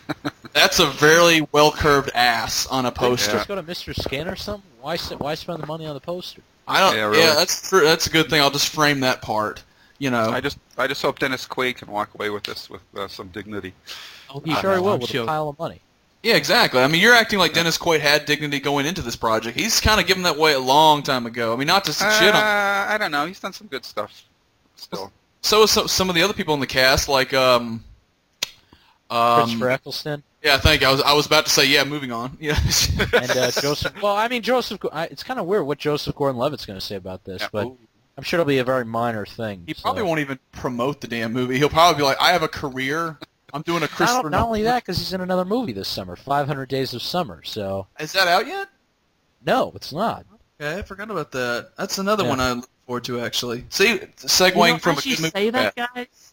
that's a very well curved ass on a poster.
Just go to Mister Skin or something. Why s- why spend the money on the poster?
I don't.
Yeah,
Yeah,
really.
that's true. That's a good thing. I'll just frame that part. You know.
I just I just hope Dennis Quaid can walk away with this with uh, some dignity.
Oh,
He
I
sure
know,
will
I'm
with
sure.
a pile of money.
Yeah, exactly. I mean, you're acting like Dennis Quaid had dignity going into this project. He's kind of given that way a long time ago. I mean, not to
Uh,
shit on.
I don't know. He's done some good stuff. Still.
So is some, some of the other people in the cast, like um, um,
Christopher Eccleston
yeah, thank you. I was I was about to say yeah. Moving on. Yeah.
and uh, Joseph. Well, I mean Joseph. I, it's kind of weird what Joseph Gordon-Levitt's going to say about this,
Yeah.
but
Ooh.
I'm sure it'll be a very minor thing.
He
so.
probably won't even promote the damn movie. He'll probably be like, I have a career. I'm doing a Christopher.
Not, not only that, because he's in another movie this summer, five hundred Days of Summer. So
Is that out yet?
no, it's not.
Okay, I forgot about that. That's another
Yeah.
one I look forward to, actually. See, segueing
You know,
from a
as you
good movie.
say that,
Yeah.
guys.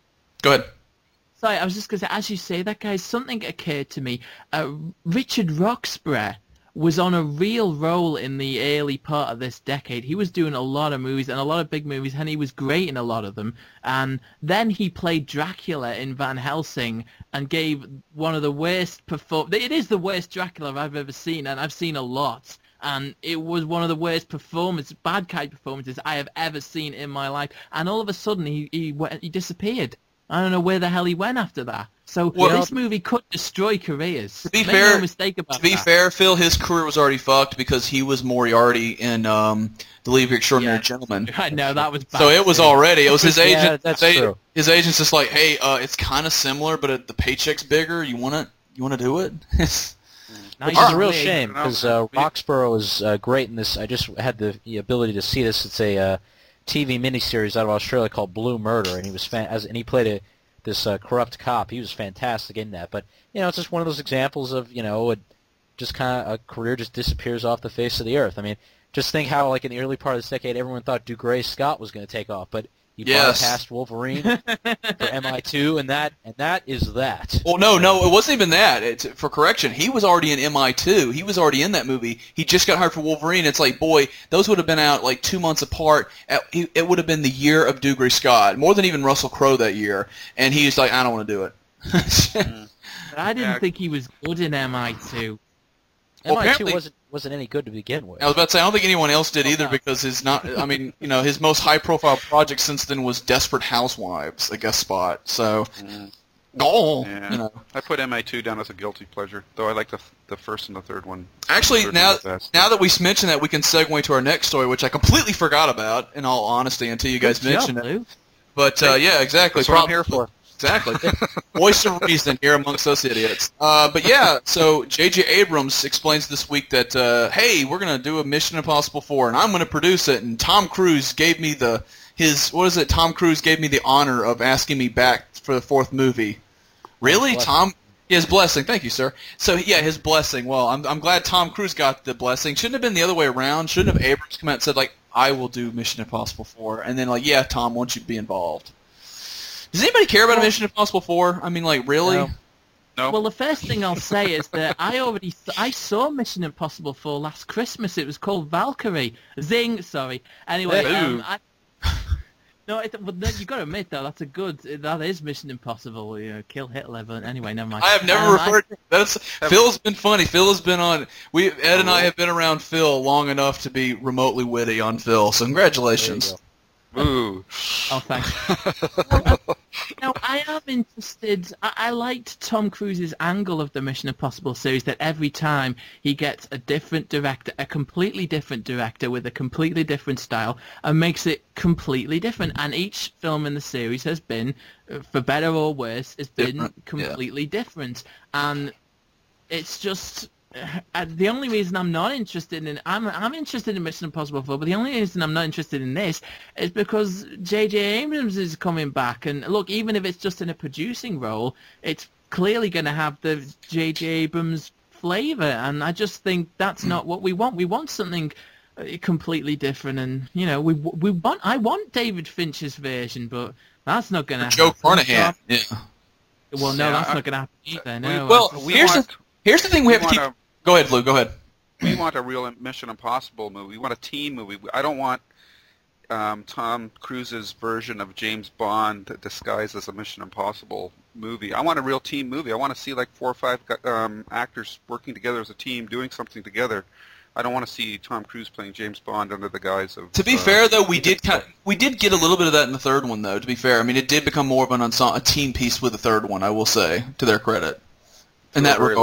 Go ahead.
Sorry, I was just going to say, as you say that, guys, something occurred to me. Uh, Richard Roxburgh was on a real roll in the early part of this decade. He was doing a lot of movies and a lot of big movies, and he was great in a lot of them. And then he played Dracula in Van Helsing and gave one of the worst perform. It is the worst Dracula I've ever seen, and I've seen a lot. And it was one of the worst performances, bad guy performances I have ever seen in my life. And all of a sudden, he he, went, he disappeared. I don't know where the hell he went after that. So
Well,
this movie could destroy careers.
To be
Make
fair-
no mistake about
To be
that.
fair, Phil, his career was already fucked because he was Moriarty in um, The League of Extraordinary
Yeah.
Gentlemen.
I know that was bad.
So it was
too.
already. It was his
Yeah,
agent.
that's
they-
true.
His agent's just like, hey, uh, it's kind of similar, but it, the paycheck's bigger. You want to? You want to do it?
Nice
Which is a
and
real
big.
shame because uh, Roxborough is uh, great in this. I just had the, the ability to see this. It's a uh, T V miniseries out of Australia called Blue Murder, and he was fan- as and he played a this uh, corrupt cop. He was fantastic in that. But you know, it's just one of those examples of you know, a, just kind of a career just disappears off the face of the earth. I mean, just think how like in the early part of this decade, everyone thought Dougray Scott was going to take off, but he
Yes.
bypassed Wolverine for M I two, and that and that is that.
Well, no, no, it wasn't even that. It's, for correction, he was already in M I two. He was already in that movie. He just got hired for Wolverine. It's like, boy, those would have been out like two months apart. At, he, it would have been the year of Dougray Scott, more than even Russell Crowe that year. And he was like, I don't want to do it.
But I didn't
Yeah.
think he was good in M I two.
Well,
M I two
apparently-
wasn't wasn't any good to begin with.
I was about to say, I don't think anyone else did
Oh,
either
no.
because his not. I mean, you know, his most high-profile project since then was Desperate Housewives, a guest spot. So,
Mm.
oh,
Yeah.
you know.
I put M I two down as a guilty pleasure, though I like the the first and the third one.
Actually,
The third
now
one the best.
now that we mentioned that, we can segue to our next story, which I completely forgot about, in all honesty, until you guys
Good job,
mentioned it.
Lou.
But uh, yeah, exactly.
That's what I'm
Prob-
here for.
Exactly. Voice of reason here amongst us idiots. Uh, but yeah, so J J Abrams explains this week that, uh, hey, we're going to do a Mission Impossible four, and I'm going to produce it, and Tom Cruise gave me the, his, what is it, Tom Cruise gave me the honor of asking me back for the fourth movie. Really?
Blessing.
Tom? His blessing. Thank you, sir. So, yeah, his blessing. Well, I'm, I'm glad Tom Cruise got the blessing. Shouldn't have been the other way around. Shouldn't have Abrams come out and said, like, I will do Mission Impossible four, and then, like, yeah, Tom, won't you be involved? Does anybody care about Mission Impossible four? I mean, like, really?
No.
No.
Well, the first thing I'll say is that I already I saw Mission Impossible four last Christmas. It was called Valkyrie. Zing, sorry. Anyway, um,
Ooh.
I, no, it, but no, you got to admit though that's a good. That is Mission Impossible. You know, kill Hitler. But anyway, never mind.
I have never
Um, I-
referred. That's Phil's been funny. Phil has been on. We Ed and I have been around Phil long enough to be remotely witty on Phil. So
There you
congratulations.
go.
Ooh.
Oh, thanks. Well, uh, no, I am interested. I, I liked Tom Cruise's angle of the Mission Impossible series, that every time he gets a different director, a completely different director with a completely different style, and makes it completely different. And each film in the series has been, uh, for better or worse, has been
Different, yeah.
completely different. And it's just... Uh, the only reason I'm not interested in I'm I'm interested in Mission Impossible four, but the only reason I'm not interested in this is because J J Abrams is coming back, and look, even if it's just in a producing role, it's clearly going to have the J J Abrams flavor, and I just think that's not what we want. We want something uh, completely different, and you know, we we want I want David Fincher's version, but that's not going to
Joe
happen.
Carnahan. Yeah.
Well, no,
Yeah,
that's
I-
not going to happen either. No,
well,
it's-
We
here's
want,
the here's the thing we
we
have to
want
keep.
a
Go ahead, Lou. Go ahead.
we want a real Mission Impossible movie. We want a teen movie. I don't want um, Tom Cruise's version of James Bond disguised as a Mission Impossible movie. I want a real team movie. I want to see like four or five um, actors working together as a team, doing something together. I don't want to see Tom Cruise playing James Bond under the guise of.
To be
uh,
fair, though, we did kind of, we did get a little bit of that in the third one, though. To be fair, I mean, it did become more of an ensemble, a team piece with the third one. I will say, to their credit, in
For a
that
very
regard.
long-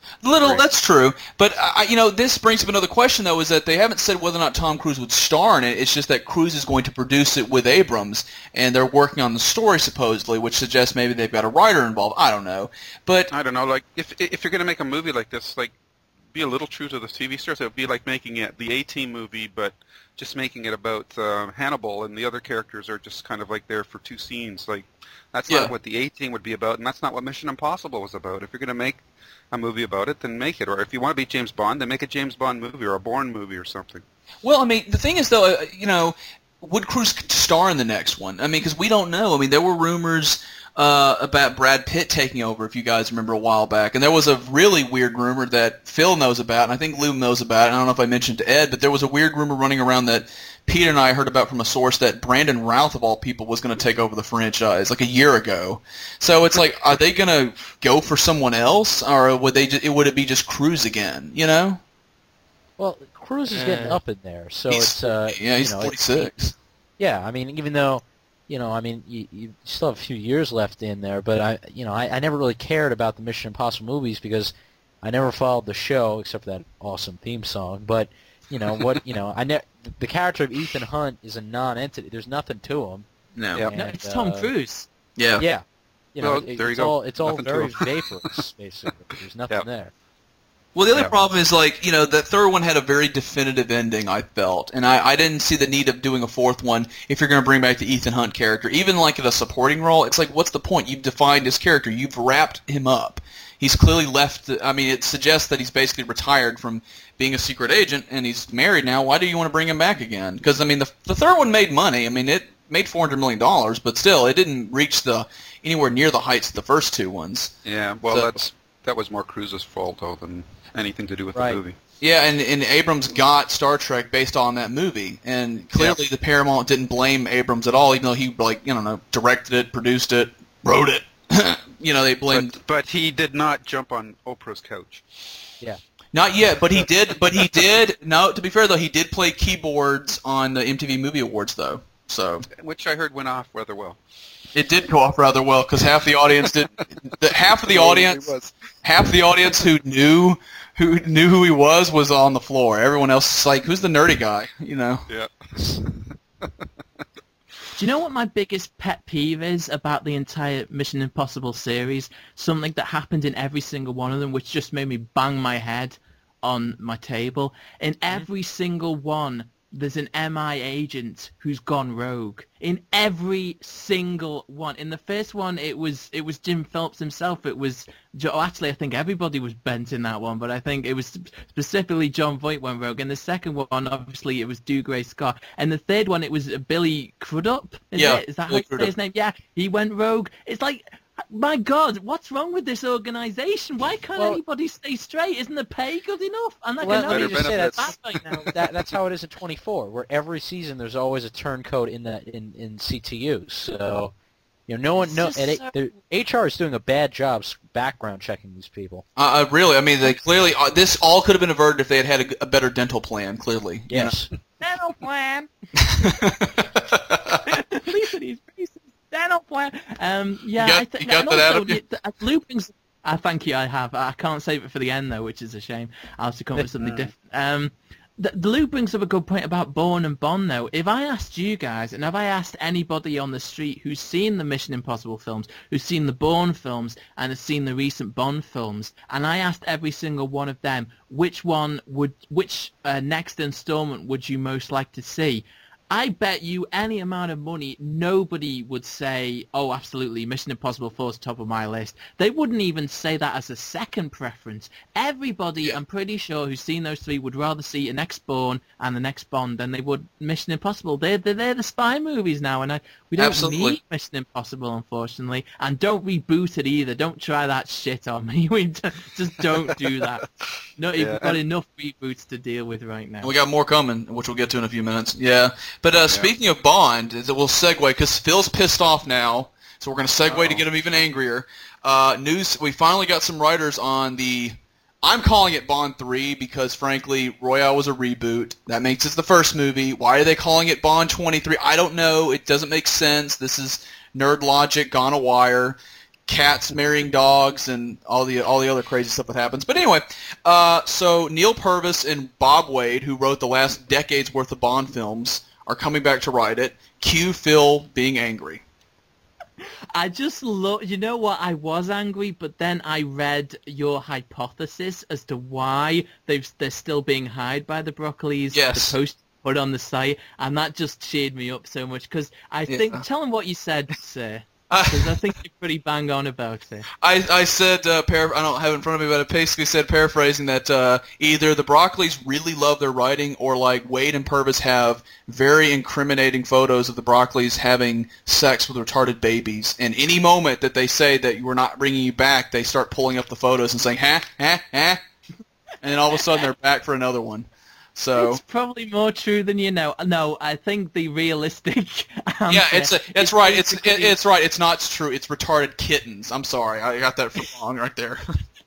Little,
Right.
that's true. But, I, you know, this brings up another question, though, is that they haven't said whether or not Tom Cruise would star in it. It's just that Cruise is going to produce it with Abrams, and they're working on the story, supposedly, which suggests maybe they've got a writer involved. I don't know. But,
I don't know. Like, if if you're going to make a movie like this, like, be a little true to the T V stars. It would be like making it the A-Team movie, but just making it about uh, Hannibal, and the other characters are just kind of like there for two scenes. Like, that's
Yeah.
not what the A-Team would be about, and that's not what Mission Impossible was about. If you're going to make a movie about it, then make it. Or if you want to be James Bond, then make a James Bond movie or a Bourne movie or something.
well, I mean, the thing is, though, uh, you know, would Cruise star in the next one? I mean, because we don't know. I mean, there were rumors uh, about Brad Pitt taking over, if you guys remember a while back. And there was a really weird rumor that Phil knows about, and I think Lou knows about. I don't know if I mentioned to Ed, but there was a weird rumor running around that Peter and I heard about from a source that Brandon Routh, of all people, was going to take over the franchise like a year ago. So it's like, are they going to go for someone else, or would they? Just, would it be just Cruise again? You know?
Well, Cruise is getting
Uh,
up in there, so
He's-
it's uh,
yeah, he's
you know, it's-
forty-six.
Yeah, I mean, even though, you know, I mean, you, you still have a few years left in there, but I, you know, I, I never really cared about the Mission Impossible movies because I never followed the show except for that awesome theme song. But you know what, you know, I ne- the character of Ethan Hunt is a non-entity. There's nothing to him.
No.
Yeah.
And,
No, it's Tom
uh,
Cruise.
Yeah.
Yeah. You know,
Well,
it-
there you
it's
go.
all it's all
Nothing to
very
him.
vaporous, basically. There's nothing
Yeah.
there.
Well, the other
Yeah.
problem is, like, you know, the third one had a very definitive ending, I felt. And I, I didn't see the need of doing a fourth one if you're going to bring back the Ethan Hunt character. Even, like, in a supporting role, it's like, what's the point? You've defined his character. You've wrapped him up. He's clearly left, I mean, it suggests that he's basically retired from being a secret agent, and he's married now. Why do you want to bring him back again? Because, I mean, the, the third one made money. I mean, it made four hundred million dollars, but still, it didn't reach the anywhere near the heights of the first two ones.
Yeah, well,
So-
that's that was more Cruise's fault, though, than anything to do with
Right.
the movie.
Yeah, and, and Abrams got Star Trek based on that movie, and clearly the Paramount didn't blame Abrams at all, even though he, like, you know, directed it, produced it, wrote it. You know, they blamed...
But, but he did not jump on Oprah's couch.
Yeah.
Not yet, but he did, but he did, no, to be fair, though, he did play keyboards on the M T V Movie Awards, though, so...
Which I heard went off rather well.
It did go off rather well, because half the audience did... The, half of the audience...
It was.
Half the audience who knew who knew who he was was on the floor. Everyone else is like, who's the nerdy guy? You know?
Yeah.
Do you know what my biggest pet peeve is about the entire Mission Impossible series? Something that happened in every single one of them, which just made me bang my head on my table. In every single one, there's an M I agent who's gone rogue. In every single one. In the first one, it was it was Jim Phelps himself. It was Jo- oh, actually, I think everybody was bent in that one, but I think it was sp- specifically John Voight went rogue. In the second one, obviously, it was Dougray Scott. And the third one, it was uh, Billy Crudup. Is
Yeah,
it? Is that how
Billy
you say
Crudup.
his name? Yeah, he went rogue. It's like, my God, what's wrong with this organization? Why can't
Well-
anybody stay straight? Isn't the pay good enough? And like,
Well,
I know
let me
it's
just say
benefits.
that's,
bad right now.
that, that's how it is at twenty-four, where every season there's always a turncoat in that in, in C T Us. So, you know, no one,
It's
no,
just
and it,
so-
the H R is doing a bad job s- background checking these people.
Uh, uh, really, I mean, they clearly... Uh, this all could have been averted if they had had a, g- a better dental plan, clearly. you know?
Yes.
Dental plan. These are these pieces. Dental plan. Um, yeah,
You got-
I think
you got
and
that out
also,
of you?
the- uh, loopings. I thank you. I have. I can't save it for the end though, which is a shame. I'll have to come up with something different. Um, the, the loop brings up a good point about Bourne and Bond, though. If I asked you guys, and if I asked anybody on the street who's seen the Mission Impossible films, who's seen the Bourne films, and has seen the recent Bond films, and I asked every single one of them, which one would, which uh, next installment would you most like to see? I bet you any amount of money, nobody would say, oh, absolutely, Mission Impossible four is top of my list. They wouldn't even say that as a second preference. Everybody, I'm pretty sure, who's seen those three would rather see an next Bourne and the next Bond than they would Mission Impossible. They're, they're, they're the spy movies now, and I, we don't
Absolutely.
need Mission Impossible, unfortunately. And don't reboot it either. Don't try that shit on me. We d- just don't do that. No,
Yeah.
you've got enough reboots to deal with right now.
We got more coming, which we'll get to in a few minutes. Yeah. But uh, speaking of Bond, is that we'll segue, because Phil's pissed off now, so we're going to segue to
Uh-oh.
get him even angrier. Uh, news, we finally got some writers on the... I'm calling it Bond three because, frankly, Royale was a reboot. That makes it the first movie. Why are they calling it Bond twenty-three? I don't know. It doesn't make sense. This is nerd logic gone a wire. cats marrying dogs and all the all the other crazy stuff that happens. But anyway, uh, so Neil Purvis and Bob Wade, who wrote the last decade's worth of Bond films, are coming back to write it. Cue Phil being angry.
I just love, you know what, I was angry, but then I read your hypothesis as to why they've, they're still being hired by the Broccoli's,
Yes.
the post put on the site, and that just cheered me up so much, because I
Yeah.
think, tell them what you said, sir, because I think you're pretty bang on about it.
I, I said, uh, par- I don't have it in front of me, but I basically said, paraphrasing, that uh, either the Broccoli's really love their writing, or like Wade and Purvis have very incriminating photos of the Broccoli's having sex with retarded babies. And any moment that they say that we're not bringing you back, they start pulling up the photos and saying, ha, ha, ha. And then all of a sudden they're back for another one. So
It's probably more true than you know. No, I think the realistic answer
yeah, it's a, it's
is
right. It's it,
basically-
it's right. It's not true. It's retarded kittens. I'm sorry, I got that wrong right there.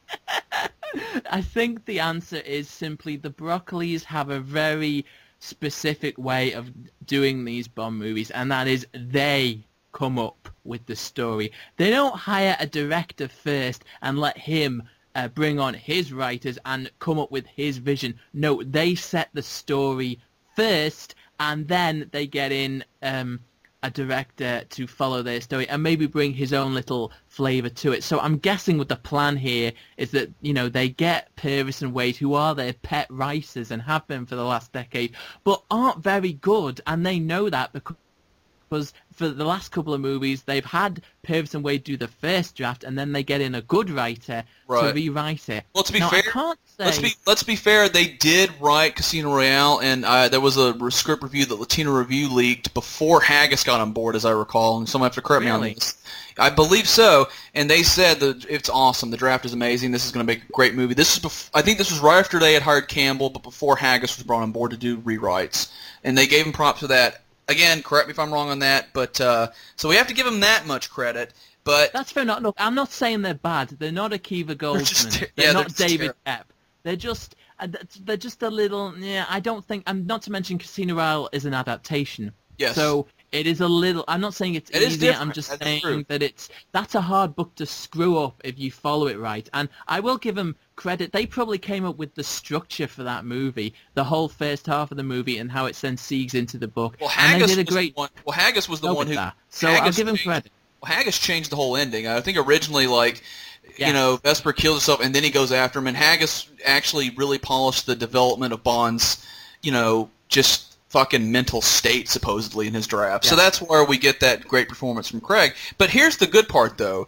I think the answer is simply the Broccoli's have a very specific way of doing these Bond movies, and that is they come up with the story. They don't hire a director first and let him uh, bring on his writers and come up with his vision. No, they set the story first, and then they get in um, a director to follow their story and maybe bring his own little flavour to it. So I'm guessing what the plan here is that, you know, they get Purvis and Wade, who are their pet writers and have been for the last decade, but aren't very good, and they know that because because for the last couple of movies, they've had Purvis and Wade do the first draft, and then they get in a good writer
Right.
to rewrite it.
Well, to be
now,
fair,
I can't say...
Let's be let's be fair. They did write Casino Royale, and uh, there was a script review that Latino Review leaked before Haggis got on board, as I recall. And someone have to correct me
Really?
on this. I believe so. And they said that it's awesome. The draft is amazing. This is going to make a great movie. This is bef- I think this was right after they had hired Campbell, but before Haggis was brought on board to do rewrites, and they gave him props for that. Again, correct me if I'm wrong on that, but uh, so we have to give them that much credit. But
That's fair enough. Look, I'm not saying they're bad. They're not Akiva Goldsman.
just ter-
they're
yeah,
not
they're just
David Epp. They're just uh, they're just a little. Yeah, I don't think. And not to mention, Casino Royale is an adaptation.
yes,
So it is a little. I'm not saying it's
It is
easy. I'm
different.
just
That's
saying
true.
that it's that's a hard book to screw up if you follow it right. And I will give them credit. They probably came up with the structure for that movie, the whole first half of the movie, and how it then segues into the book.
well,
and
Haggis
they did a
was
great
the one. Well, Haggis was the
job
one
with
who.
that. So I'll
Haggis
give him
changed-
credit.
Well, Haggis changed the whole ending. I think originally, like, you
Yes.
know, Vesper kills himself, and then he goes after him. And Haggis actually really polished the development of Bond's, you know, just fucking mental state, supposedly, in his draft. So
Yeah.
that's where we get that great performance from Craig. But here's the good part, though,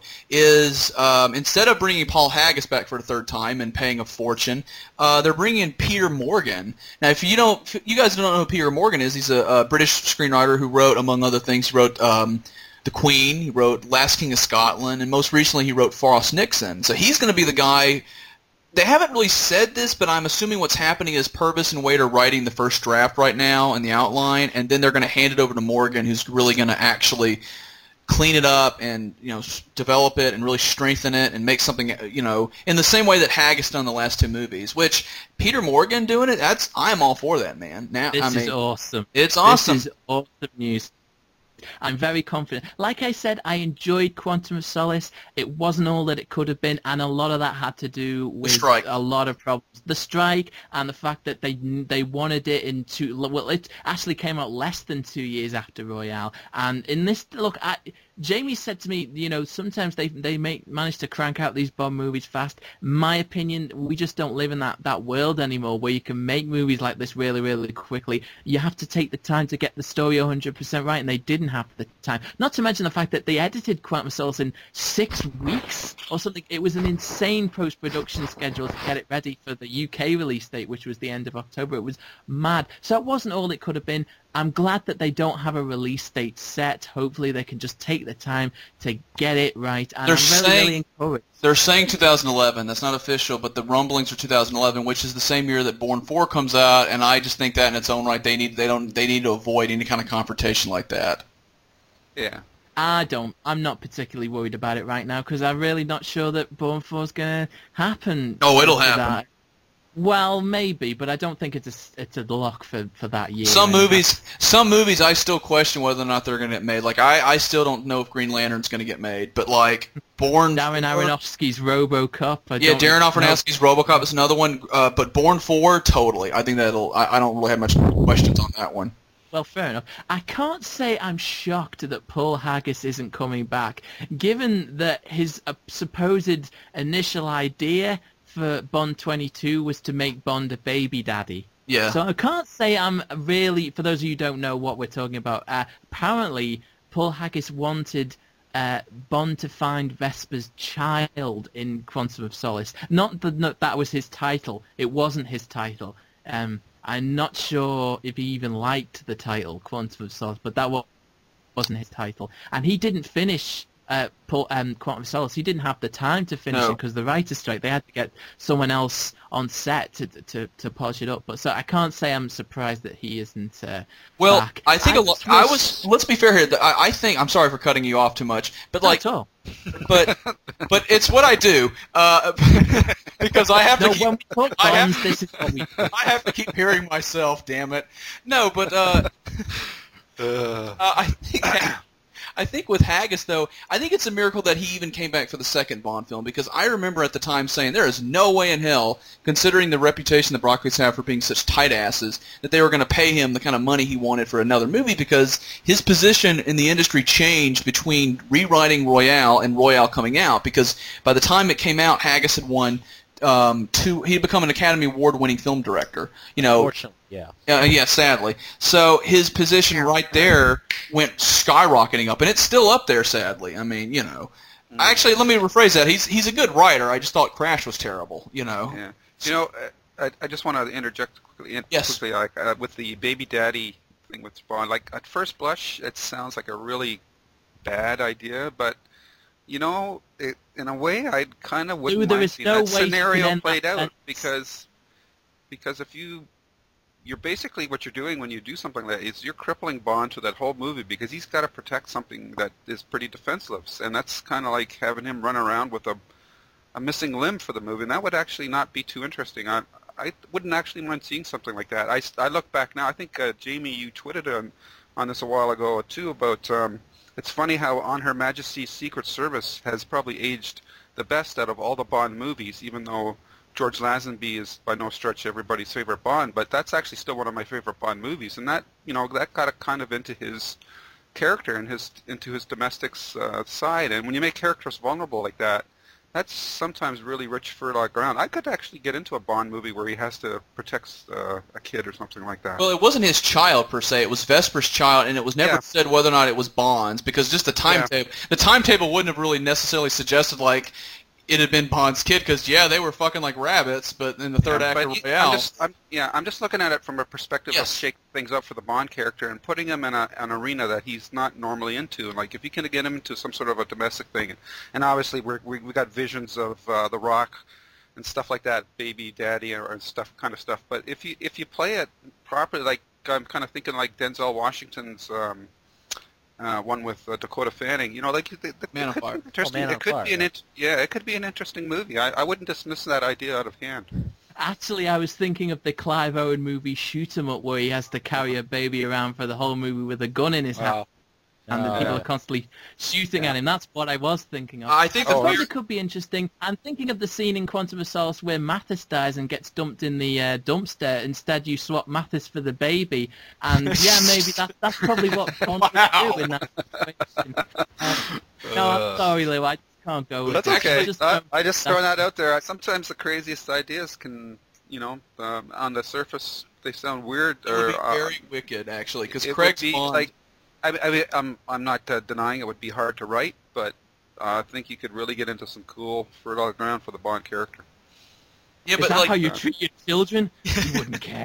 is um, instead of bringing Paul Haggis back for the third time and paying a fortune, uh, they're bringing in Peter Morgan. Now, if you don't, if you guys don't know who Peter Morgan is, he's a, a British screenwriter who wrote, among other things, he wrote Um, The Queen, he wrote Last King of Scotland, and most recently he wrote Frost Nixon. So he's going to be the guy. They haven't really said this, but I'm assuming what's happening is Purvis and Wade are writing the first draft right now in the outline, and then they're going to hand it over to Morgan, who's really going to actually clean it up and, you know, s- develop it and really strengthen it and make something, uh, you know, in the same way that Haggis done the last two movies. Which Peter Morgan doing it, that's I'm all for that, man. Now
This
I mean,
is awesome.
it's awesome.
This is awesome news. I'm very confident. Like I said, I enjoyed Quantum of Solace. It wasn't all that it could have been, and a lot of that had to do with
strike.
a lot of problems. The strike and the fact that they they wanted it in two. Well, it actually came out less than two years after Royale. And in this, look, I, Jamie said to me, you know, sometimes they they make manage to crank out these Bond movies fast. My opinion, we just don't live in that, that world anymore where you can make movies like this really, really quickly. You have to take the time to get the story one hundred percent right, and they didn't have the time. Not to mention the fact that they edited Quantum of Solace in six weeks or something. It was an insane post-production schedule to get it ready for the U K release date, which was the end of October. It was mad. So it wasn't all it could have been. I'm glad that they don't have a release date set. Hopefully they can just take the time to get it right. And
They're
I'm really,
saying-
really encouraged.
They're saying two thousand eleven. That's not official, but the rumblings are two thousand eleven, which is the same year that Bourne four comes out. And I just think that in its own right, they need they don't they need to avoid any kind of confrontation like that.
Yeah.
I don't. I'm not particularly worried about it right now because I'm really not sure that Bourne four is going to happen.
Oh, it'll
after
happen.
that. Well, maybe, but I don't think it's a, it's a lock for, for that year.
Some movies, some movies, I still question whether or not they're going to get made. Like, I, I still don't know if Green Lantern's going to get made. But, like, Born...
Darren Aronofsky's RoboCop. I
yeah,
don't
Darren
know.
Aronofsky's RoboCop is another one. Uh, but Born four, totally. I think that'll... I, I don't really have much questions on that one.
Well, fair enough. I can't say I'm shocked that Paul Haggis isn't coming back, given that his uh, supposed initial idea for Bond twenty-two was to make Bond a baby daddy.
Yeah.
So I can't say I'm really, for those of you who don't know what we're talking about, uh, apparently Paul Haggis wanted uh, Bond to find Vesper's child in Quantum of Solace. Not that no, that was his title. It wasn't his title. Um, I'm not sure if he even liked the title, Quantum of Solace, but that wa- wasn't his title. And he didn't finish uh, Paul, um, Quantum of Solace. He didn't have the time to finish
No.
it because the writer's strike. They had to get someone else on set to to, to polish it up. But so I can't say I'm surprised that he isn't uh,
Well,
back.
I think
I
a lo- I was... Let's be fair here. I, I think... I'm sorry for cutting you off too much. But,
Not
like...
at all.
But but it's what I do. Uh, because I have to
No,
keep...
when we talk
I have-
Bonds, this is what we do.
I have to keep hearing myself, damn it. No, but... Uh, uh, I think... I think with Haggis, though, I think it's a miracle that he even came back for the second Bond film, because I remember at the time saying there is no way in hell, considering the reputation the Broccoli's have for being such tight asses, that they were going to pay him the kind of money he wanted for another movie, because his position in the industry changed between rewriting Royale and Royale coming out, because by the time it came out, Haggis had won um, two. He had become an Academy Award-winning film director. You know,
Fortunately, yeah.
Uh, yeah, sadly. So his position right there went skyrocketing up, and it's still up there, sadly. I mean, you know. Actually, let me rephrase that. He's he's a good writer. I just thought Crash was terrible, you know.
Yeah. You know, I, I just want to interject quickly, in,
Yes.
quickly like, uh, with the baby daddy thing with Bond. Like, at first blush, it sounds like a really bad idea, but, you know, it, in a way, I kind of wouldn't
Dude, there
mind
is
seeing
no
that
way to
scenario
end
played
that
out,
sentence.
because because if you... You're basically, what you're doing when you do something like that is you're crippling Bond to that whole movie, because he's got to protect something that is pretty defenseless, and that's kind of like having him run around with a, a missing limb for the movie, and that would actually not be too interesting. I, I wouldn't actually mind seeing something like that. I, I look back now, I think, uh, Jamie, you tweeted on, on this a while ago, too, about, um, it's funny how On Her Majesty's Secret Service has probably aged the best out of all the Bond movies, even though George Lazenby is by no stretch everybody's favorite Bond, but that's actually still one of my favorite Bond movies, and that, you know, that got kind of into his character and his into his domestic uh, side. And when you make characters vulnerable like that, that's sometimes really rich fertile ground. I could actually get into a Bond movie where he has to protect uh, a kid or something like that.
Well, it wasn't his child per se; it was Vesper's child, and it was never
Yeah.
said whether or not it was Bond's, because just the timetable, the timetable wouldn't have really necessarily suggested like it had been Bond's kid, because yeah, they were fucking like rabbits, but in the third
Yeah,
act
but
of
you-
Royale,
I'm just, I'm, yeah, I'm just looking at it from a perspective
Yes.
of shaking things up for the Bond character and putting him in a, an arena that he's not normally into. Like, if you can get him into some sort of a domestic thing, and, and obviously we're, we we got visions of uh, The Rock and stuff like that, baby daddy or, or stuff, kind of stuff. But if you if you play it properly, like I'm kind of thinking like Denzel Washington's. Um, Uh, one with uh, Dakota Fanning, you know, like the, the,
Man
it
on
could
Fire.
be interesting.
Man on
it could
Fire,
be an
yeah.
int- yeah, it could be an interesting movie. I, I wouldn't dismiss that idea out of hand.
Actually, I was thinking of the Clive Owen movie Shoot 'Em Up, where he has to carry a baby around for the whole movie with a gun in his hand,
Wow.
and the
Oh,
people
yeah.
are constantly shooting at him. That's what I was thinking of.
I think
I
the
Oh,
suppose
weird-
it could be interesting. I'm thinking of the scene in Quantum of Solace where Mathis dies and gets dumped in the uh, dumpster. Instead, you swap Mathis for the baby, and yeah, maybe that, that's probably what Bond
Wow.
would do in that situation. Um, no, I'm sorry, Lou. I just can't go with
That's
it.
okay.
Just
I,
don't-
I just
that's-
throwing that out there. I, sometimes the craziest ideas can, you know, um, on the surface they sound weird.
it would
Or
be
uh,
very wicked, actually, because
it would
Craig's
be
Bond.
like, I, I mean, I'm I'm not uh, denying it would be hard to write, but uh, I think you could really get into some cool fertile ground for the Bond character.
yeah,
Is
but
that
like
how you
uh,
treat your children? You wouldn't care.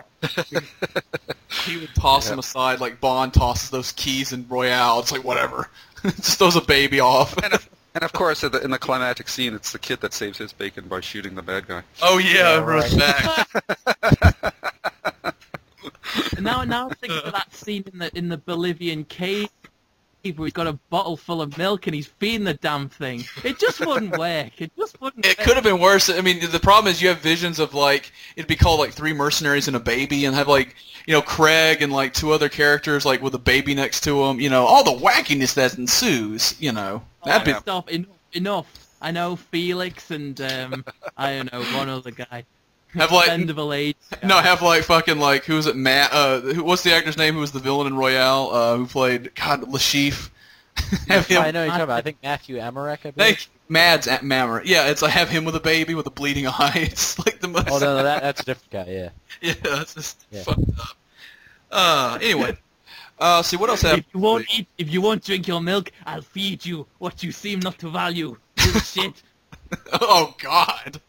he would toss
Yeah.
him aside like Bond tosses those keys in Royale. It's like whatever, just throws a baby off.
And of, and of course, in the, in the climactic scene, it's the kid that saves his bacon by shooting the bad guy.
Oh yeah,
Yeah,
runs
right.
back.
And now, now I'm thinking of that scene in the in the Bolivian cave where he's got a bottle full of milk and he's feeding the damn thing. It just wouldn't work. It just wouldn't
It
work.
could have been worse. I mean, the problem is you have visions of, like, it'd be called, like, Three Mercenaries and a Baby, and have, like, you know, Craig and, like, two other characters, like, with a baby next to him. You know, all the wackiness that ensues, you know. That'd be...
Stop. Enough. Enough. I know Felix and, um, I don't know, one other guy.
Have, like...
Expendable age.
No, have, like, fucking, like, who was it, Matt, uh, who, what's the actor's name who was the villain in Royale, uh, who played, God, Lashif? Have him...
I know you're talking about. I think Matthew Amarek, I believe.
Thank Mads at Mammer. Yeah, it's I have him with a baby with a bleeding eye. It's like the most...
Oh, no, no, that, that's a different guy, yeah.
Yeah, that's just
Yeah.
fucked up. Uh, anyway. Uh, see, what else happened?
If you won't eat, if you won't drink your milk, I'll feed you what you seem not to value. Little shit.
Oh, God.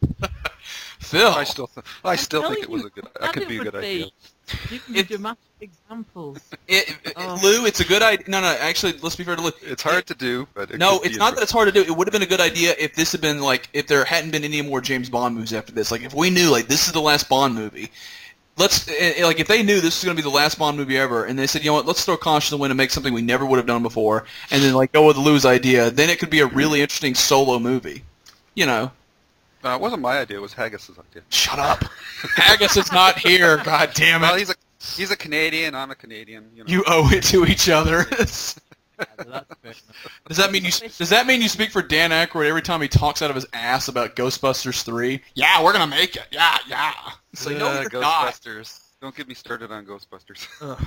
Phil.
I still, th- I still
I'm
think it
telling
was a
you,
good. That could be a
would
good idea.
Give me
It's-
dramatic examples.
It, it-
Oh.
Lou, it's a good idea. No, no, actually, let's be fair to Lou.
It's hard to do, but it
No,
could be
it's
a
not
good-
that it's hard to do. It would have been a good idea if this had been, like, if there hadn't been any more James Bond movies after this. Like, if we knew, like, this is the last Bond movie. Let's, eh, eh, like, if they knew this was going to be the last Bond movie ever, and they said, you know what, let's throw caution to the wind and make something we never would have done before, and then, like, go with Lou's idea, then it could be a really interesting solo movie. You know.
Uh, it wasn't my idea. It was Haggis's idea.
Shut up. Haggis is not here, God damn
Well,
it.
he's a he's a Canadian. I'm a Canadian. You know.
You owe it to each other.
Yeah, that's fair enough.
Does that mean you? Does that mean you speak for Dan Aykroyd every time he talks out of his ass about Ghostbusters three? Yeah, we're gonna make it. Yeah, yeah. It's like, no,
Uh,
you're not.
Ghostbusters. Don't get me started on Ghostbusters.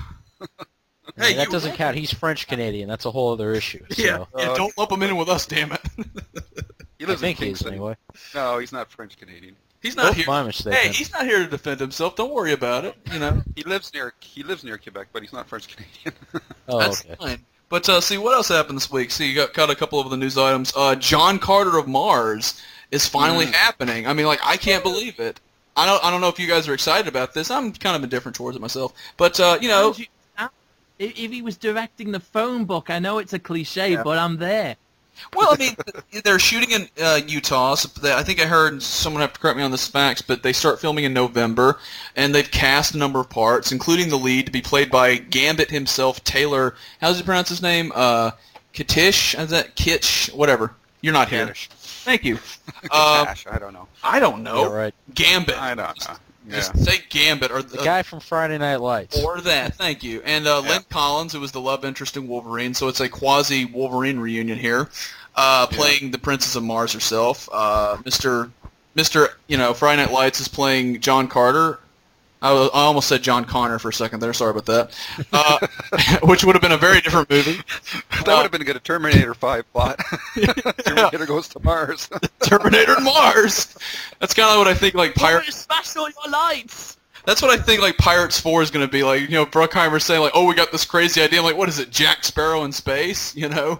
Yeah,
Hey,
that
you-
doesn't count. He's French-Canadian. That's a whole other issue. So.
Yeah, yeah. Don't lump him in with us, damn it.
He
I
lives
think
in
he is,
Kingston.
anyway.
No, he's not French Canadian.
He's not
Both
here.
my mistake.
Hey,
man.
he's not here to defend himself. Don't worry about it. You know,
He lives near he lives near Quebec, but he's not French Canadian.
Oh,
that's
okay.
fine. But uh, see, what else happened this week? See, you got got a couple of the news items. Uh, John Carter of Mars is finally
Mm.
happening. I mean, like, I can't believe it. I don't. I don't know if you guys are excited about this. I'm kind of indifferent towards it myself. But uh, you know,
How'd you- how- If if he was directing the phone book, I know it's a cliche,
Yeah.
but I'm there.
well, I mean, they're shooting in uh, Utah. So they, I think I heard someone have to correct me on this facts, but they start filming in November, and they've cast a number of parts, including the lead to be played by Gambit himself, Taylor. How does he pronounce his name? Uh, Kitish? Is that Kitsch? Whatever. You're not here.
Katish.
Thank you. Uh,
Cash, I don't know.
I don't know.
Yeah, right.
Gambit.
I don't know. Yeah.
Just say Gambit or
The
uh,
guy from Friday Night Lights.
or that. Thank you. And uh,
Yeah.
Lynn Collins, who was the love interest in Wolverine, so it's a quasi Wolverine reunion here, uh, playing the Princess of Mars herself. Uh, Mister Mister, you know, Friday Night Lights is playing John Carter. I, was- I almost said John Connor for a second there. Sorry about that. Uh, which would have been a very different movie.
That would have been a good Terminator five plot. Terminator goes to Mars.
Terminator and Mars. That's kind of what I think. Like
Pirate,
Pirate.
smash all your lights.
That's what I think. Like Pirates Four is going to be like. You know, Bruckheimer saying like, "Oh, we got this crazy idea." I'm like, what is it? Jack Sparrow in space? You know.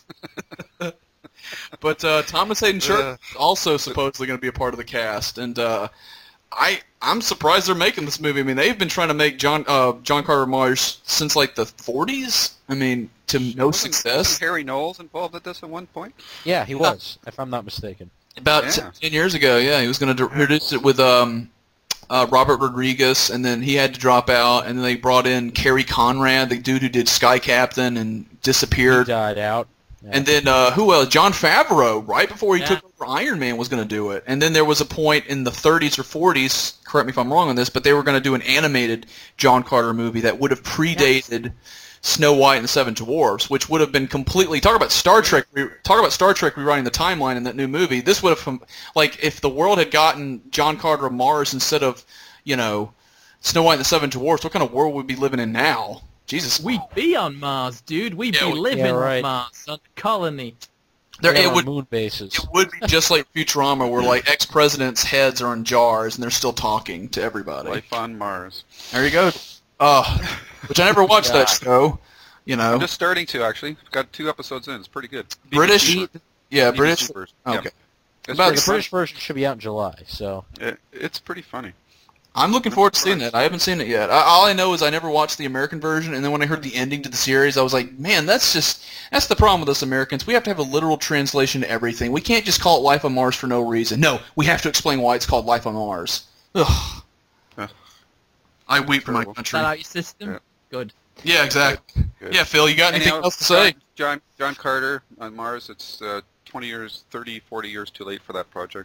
But uh, Thomas Hayden Church
Uh.
is also supposedly going to be a part of the cast, and uh, I I'm surprised they're making this movie. I mean, they've been trying to make John uh, John Carter of Mars since like the forties. I mean, to no
Wasn't-
success.
wasn't Harry Knowles involved at this at one point?
Yeah, he was, if I'm not mistaken.
About
Yeah.
ten years ago, yeah, he was going to produce it with um, uh, Robert Rodriguez, and then he had to drop out, and then they brought in Cary Conrad, the dude who did Sky Captain and
He
disappeared.
died out. Yeah.
And then uh, who else? John Favreau, right before he
Yeah.
took over Iron Man, was going to do it. And then there was a point in the thirties or forties, correct me if I'm wrong on this, but they were going to do an animated John Carter movie that would have predated Snow White and the Seven Dwarfs, which would have been completely talk about Star Trek. re- Talk about Star Trek rewriting the timeline in that new movie. This would have com- like if the world had gotten John Carter of Mars instead of you know Snow White and the Seven Dwarfs. What kind of world would we be living in now? Jesus,
We'd be on Mars, dude. We'd
Yeah,
be
we-
living
Yeah, right.
on Mars, on the colony.
there
They're
it
on
would.
moon bases.
It would be just like Futurama, where like ex-presidents' heads are in jars and they're still talking to everybody.
Life on Mars.
There you go. Uh, which I never watched that show. You know,
I'm just starting to actually. Got two episodes in. It's pretty good.
British.
B B C
Yeah,
B B C
British.
version.
Okay.
Yeah. It's
About
the
pretty
British version should be out in July, so...
funny. It, it's pretty funny.
I'm looking forward to seeing that. I haven't seen it yet. I, all I know is I never watched the American version, and then when I heard the ending to the series, I was like, man, that's just that's the problem with us Americans. We have to have a literal translation to everything. We can't just call it Life on Mars for no reason. No, we have to explain why it's called Life on Mars. Ugh.
Ugh.
I weep for my
Terrible.
Is
country.
that out your system?
Yeah.
Good.
Yeah, exactly.
Good.
Yeah, Phil, you got anything
Anyhow,
else to say?
John, John Carter on Mars, it's uh, twenty years, thirty, forty years too late for that project.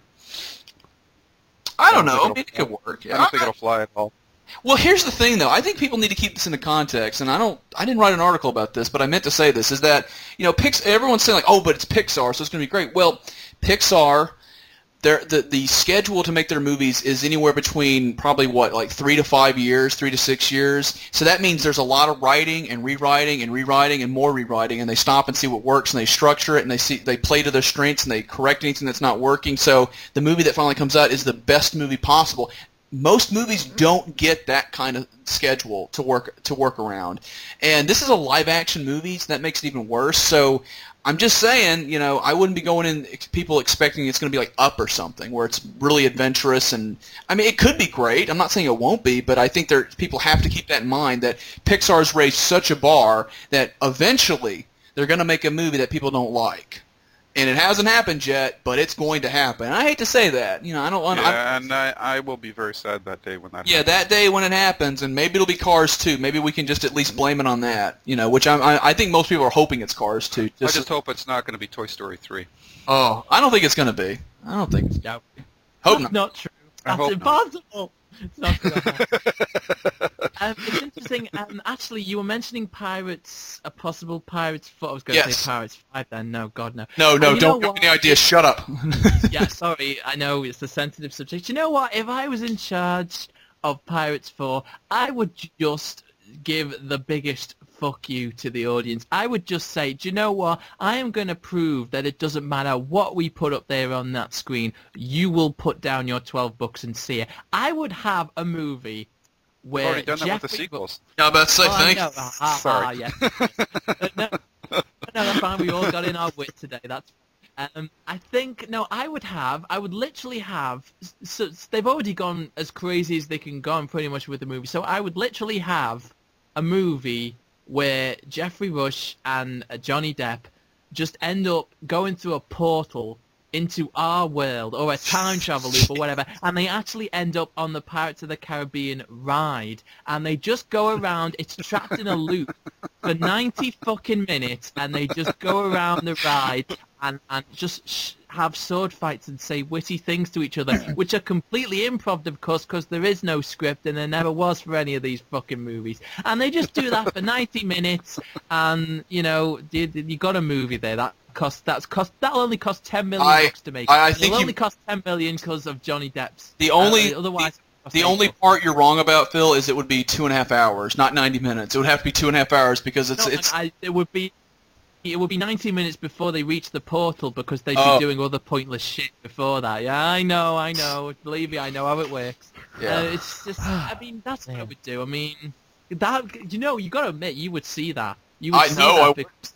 I don't
I
know.
don't
I mean,
think
it could work.
I don't think it'll fly at all.
Well, here's the thing, though. I think people need to keep this into context, and I don't. I didn't write an article about this, but I meant to say this: is that you know, Pix, everyone's saying like, oh, but it's Pixar, so it's going to be great. Well, Pixar, their the the schedule to make their movies is anywhere between probably what, like three to five years, three to six years. So that means there's a lot of writing and rewriting and rewriting and more rewriting, and they stop and see what works, and they structure it, and they see they play to their strengths, and they correct anything that's not working. So the movie that finally comes out is the best movie possible. Most movies don't get that kind of schedule to work to work around, and this is a live action movie, so that makes it even worse. So I'm just saying, you know, I wouldn't be going in ex- people expecting it's going to be like Up or something, where it's really adventurous, and I mean, it could be great. I'm not saying it won't be, but I think there people have to keep that in mind that Pixar's raised such a bar that eventually they're going to make a movie that people don't like. And it hasn't happened yet, but it's going to happen. I hate to say that. You know, I don't want.
Yeah, and I, I will be very sad that day when that.
Yeah,
happens.
that day when it happens, and maybe it'll be Cars two. Maybe we can just at least blame it on that. You know, which I I, I think most people are hoping it's Cars two.
I just hope it's not going to be Toy Story three.
Oh, I don't think it's going to be. I don't think. It's,
No,
hope
that's
not.
not true.
I
That's
hope not.
impossible. It's not going to happen. um, it's interesting. Um, actually, you were mentioning Pirates, a possible Pirates four. I was going to
Yes.
say Pirates five then. No, God, no.
No, no,
And you
don't
know
give me any
what?
ideas. Shut up.
Yeah, sorry. I know it's a sensitive subject. You know what? If I was in charge of Pirates four, I would just give the biggest fuck you to the audience. I would just say, do you know what? I am going to prove that it doesn't matter what we put up there on that screen. You will put down your twelve bucks and see it. I would have a movie
We've
where
already done that with the
Jeffrey-
sequels.
Yeah, but say
Oh, I
thank
know.
you.
Ah, ah,
Sorry.
ah, yes. Uh, no, no, that's fine. We all got in our wit today. That's. Um, I think no. I would have. I would literally have. So they've already gone as crazy as they can go, on pretty much with the movie. So I would literally have a movie where Jeffrey Rush and uh, Johnny Depp just end up going through a portal into our world, or a time travel loop, or whatever, and they actually end up on the Pirates of the Caribbean ride, and they just go around. It's trapped in a loop for ninety fucking minutes, and they just go around the ride and and just sh- have sword fights and say witty things to each other, which are completely improv, of course, because there is no script, and there never was for any of these fucking movies. And they just do that for ninety minutes, and you know, you, you got a movie there that cost that's cost that'll only cost ten million
I-
bucks to make.
I- I think
It'll
you-
only cost ten million because of Johnny Depp's.
The only-
uh, otherwise. it costs
The
eight
only
bucks.
part you're wrong about, Phil, is it would be two and a half hours, not ninety minutes. It would have to be two and a half hours because it's
No,
it's.
I, it would be. It would be ninety minutes before they reach the portal because they'd
Oh.
be doing other pointless shit before that. Yeah, I know, I know. Believe me, I know how it works.
Yeah.
Uh, it's just, I mean, that's what I would do. I mean, that you know, you got to admit, you would see that. You would
I
see
know,
that
I
because-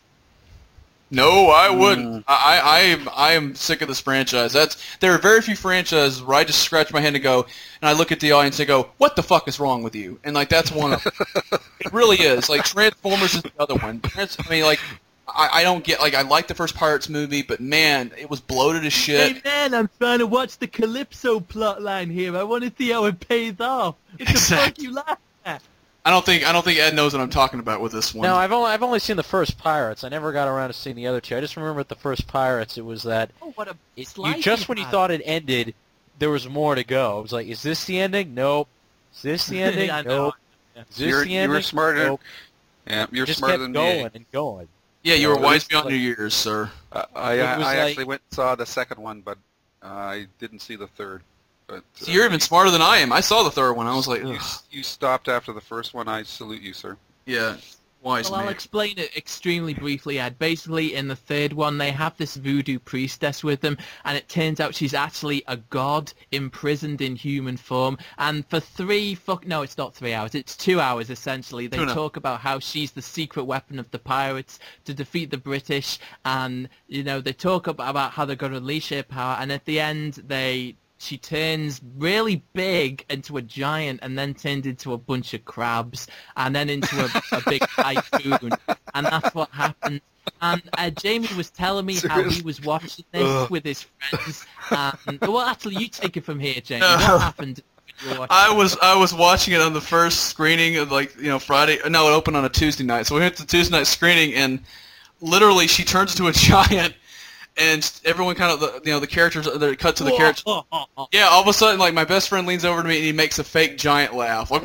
No, I wouldn't. I, I, I am, I am sick of this franchise. That's there are very few franchises where I just scratch my head and go, and I look at the audience and go, "What the fuck is wrong with you?" And like that's one of them. It really is. Like Transformers is the other one. Trans, I mean, like I, I don't get like I like the first Pirates movie, but man, it was bloated as shit.
Hey man, I'm trying to watch the Calypso plotline here. I want to see how it pays off. What the fuck
Exactly.
you laugh at?
I don't think I don't think Ed knows what I'm talking about with this one.
No, I've only I've only seen the first Pirates. I never got around to seeing the other two. I just remember at the first Pirates, it was that
Oh, what a
it,
slice
you just when you
had.
thought it ended, there was more to go. It was like, is this the ending? Nope. Is this the ending?
I know.
Nope. Is this
You're,
the
you
ending?
were smarter.
Nope.
Yeah, you're
Just
smarter
kept
than
going
me.
and going.
yeah, you were
No,
wise
it's
beyond
like-
your years, sir.
Uh, I,
It
I,
was
I
like-
actually went and saw the second one, but uh, I didn't see the third. But
See,
uh,
you're even smarter than I am. I saw the third one. I was like,
you,
Ugh.
you stopped after the first one. I salute you, sir.
yeah, wise
Well, I'll
man.
explain it extremely briefly, Ed. Basically, in the third one, they have this voodoo priestess with them, and it turns out she's actually a god imprisoned in human form. And for three, fuck, no, it's not three hours. It's two hours, essentially. They
Two and a-
talk about how she's the secret weapon of the pirates to defeat the British, and, you know, they talk about, about how they're going to unleash her power, and at the end, they... She turns really big into a giant and then turns into a bunch of crabs and then into a, a big typhoon. And that's what happened. And uh, Jamie was telling me how he was watching this
Ugh.
with his friends. And, well, actually, you take it from here, Jamie.
No.
What happened You were watching
I was I was watching it on the first screening of like you know Friday. No, it opened on a Tuesday night. So we went to the Tuesday night screening, and literally she turns into a giant, and everyone kind of the you know the characters they cut to the characters. Yeah, all of a sudden like my best friend leans over to me and he makes a fake giant laugh. Like,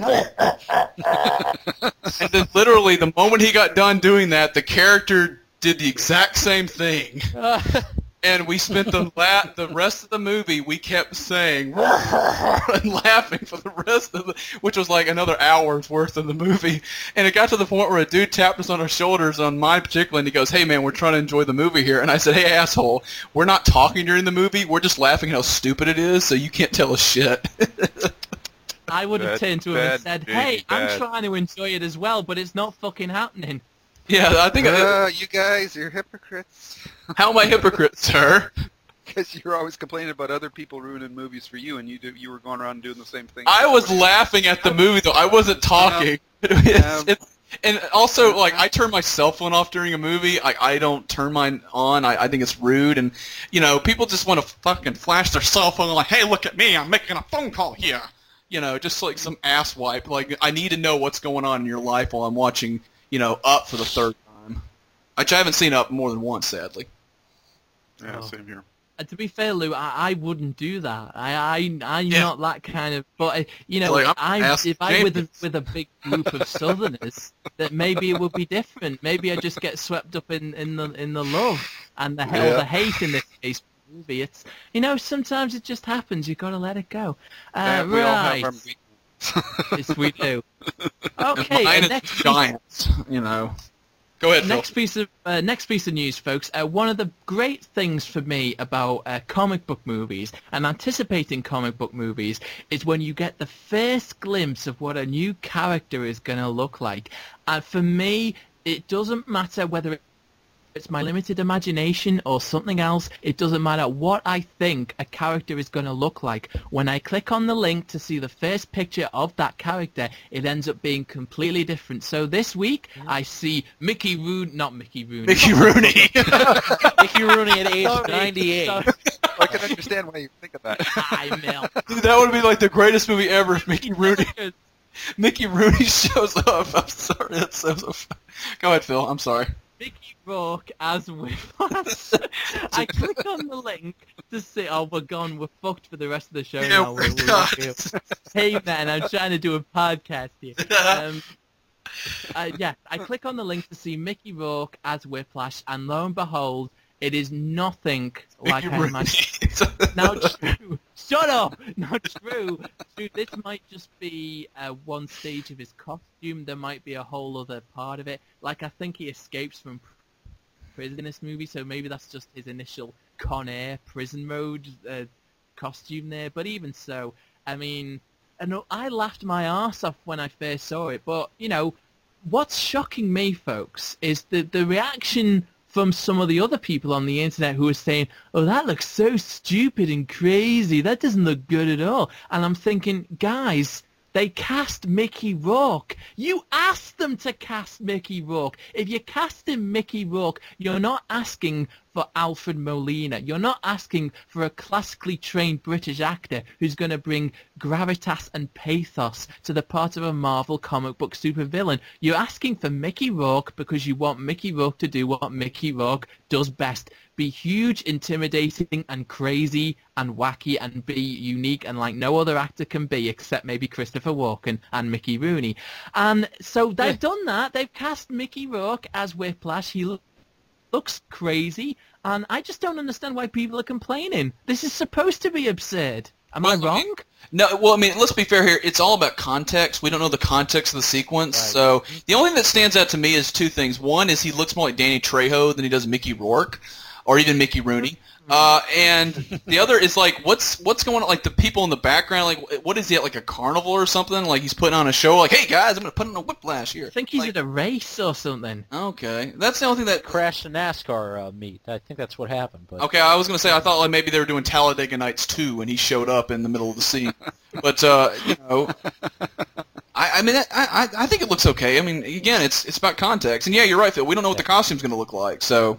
and then literally the moment he got done doing that, the character did the exact same thing. And we spent the la- the rest of the movie, we kept saying and laughing for the rest of the, which was like another hour's worth of the movie. And it got to the point where a dude tapped us on our shoulders, on mine particularly, and he goes, "Hey man, we're trying to enjoy the movie here." And I said, "Hey asshole, we're not talking during the movie. We're just laughing at how stupid it is, so you can't tell us shit."
I would have
Bad,
turned to him and
bad,
said,
big
"Hey, I'm
bad.
trying to enjoy it as well, but it's not fucking happening."
Yeah, I think.
Uh, you guys, you're hypocrites.
How am I a hypocrite, sir?
Because you're always complaining about other people ruining movies for you, and you do, you were going around doing the same thing.
I was laughing at the movie though. I wasn't talking. It's- it's- and also, like, I turn my cell phone off during a movie. I I don't turn mine on. I, I think it's rude, and you know, people just want to fucking flash their cell phone like, "Hey, look at me! I'm making a phone call here." You know, just like some ass wipe. Like, I need to know what's going on in your life while I'm watching, you know, Up for the third time. Which I haven't seen Up more than once, sadly.
Yeah,
Oh.
same here.
And to be fair, Lou, I, I wouldn't do that. I, I, I'm
Yeah.
not that kind of. But uh, you know,
Like, I'm
I,
ass
if I with a,
James.
with a big group of Southerners, that maybe it would be different. Maybe I just get swept up in, in the in the love and the hell,
Yeah.
the hate in this case. Movie. It's you know sometimes it just happens. You got to let it go. Uh,
Yeah, we all have
right.
our weaknesses.
Yes, we do. Okay,
Mine
and
is
next piece,
giants. You know. Go ahead, Phil.
next piece of uh, next piece of news, folks. Uh, one of the great things for me about uh, comic book movies and anticipating comic book movies is when you get the first glimpse of what a new character is going to look like. And for me, it doesn't matter whether it's my limited imagination or something else. It doesn't matter what I think a character is going to look like. When I click on the link to see the first picture of that character, it ends up being completely different. So this week, I see Mickey Rooney, not Mickey Rooney.
Mickey Rooney.
Mickey Rooney at age
Sorry,
ninety-eight.
sorry.
I can understand why you think of that.
I Mel.
Dude, that would be like the greatest movie ever if Mickey Rooney Mickey Rooney shows up. I'm sorry. That's so, so fun. Go ahead, Phil. I'm sorry.
Mickey Rourke as Whiplash. I click on the link to see. Oh, we're gone. We're fucked for the rest of the show
Yeah,
now.
we're
We're- we're
done.
okay. Hey man, I'm trying to do a podcast here. Um, uh, yeah, I click on the link to see Mickey Rourke as Whiplash, and lo and behold, it is nothing like
Mickey
I
Rooney.
imagined. Now, true. Shut up! Not true. True. This might just be uh, one stage of his costume. There might be a whole other part of it. Like, I think he escapes from prison in this movie, so maybe that's just his initial Con Air prison mode uh, costume there. But even so, I mean, I know I laughed my arse off when I first saw it. But you know, what's shocking me, folks, is the the reaction from some of the other people on the internet who are saying, "Oh, that looks so stupid and crazy. That doesn't look good at all." And I'm thinking, guys, they cast Mickey Rourke. You asked them to cast Mickey Rourke. If you cast him Mickey Rourke, you're not asking for Alfred Molina. You're not asking for a classically trained British actor who's going to bring gravitas and pathos to the part of a Marvel comic book supervillain. You're asking for Mickey Rourke because you want Mickey Rourke to do what Mickey Rourke does best. Be huge, intimidating, and crazy, and wacky, and be unique, and like no other actor can be, except maybe Christopher Walken and Mickey Rooney. And so they've
Yeah.
done that. They've cast Mickey Rourke as Whiplash. He lo- looks crazy, and I just don't understand why people are complaining. This is supposed to be absurd. Am I
Well, I
wrong?
No, well, I mean, let's be fair here. It's all about context. We don't know the context of the sequence.
Right.
So the only thing that stands out to me is two things. One is he looks more like Danny Trejo than he does Mickey Rourke, or even Mickey Rooney. Uh, and the other is like, what's what's going on? Like the people in the background, like what is he at, like a carnival or something? Like he's putting on a show. Like, hey guys, I'm gonna put on a Whiplash here.
I think he's
like,
at a race or something.
okay. That's the only thing that.
Crashed a NASCAR uh, meet. I think that's what happened. But
Okay, I was gonna say I thought like maybe they were doing Talladega Nights two, and he showed up in the middle of the scene. But uh, you know, I, I mean, I, I I think it looks okay. I mean, again, it's it's about context, and yeah, you're right, Phil. We don't know what the costume's gonna look like, so.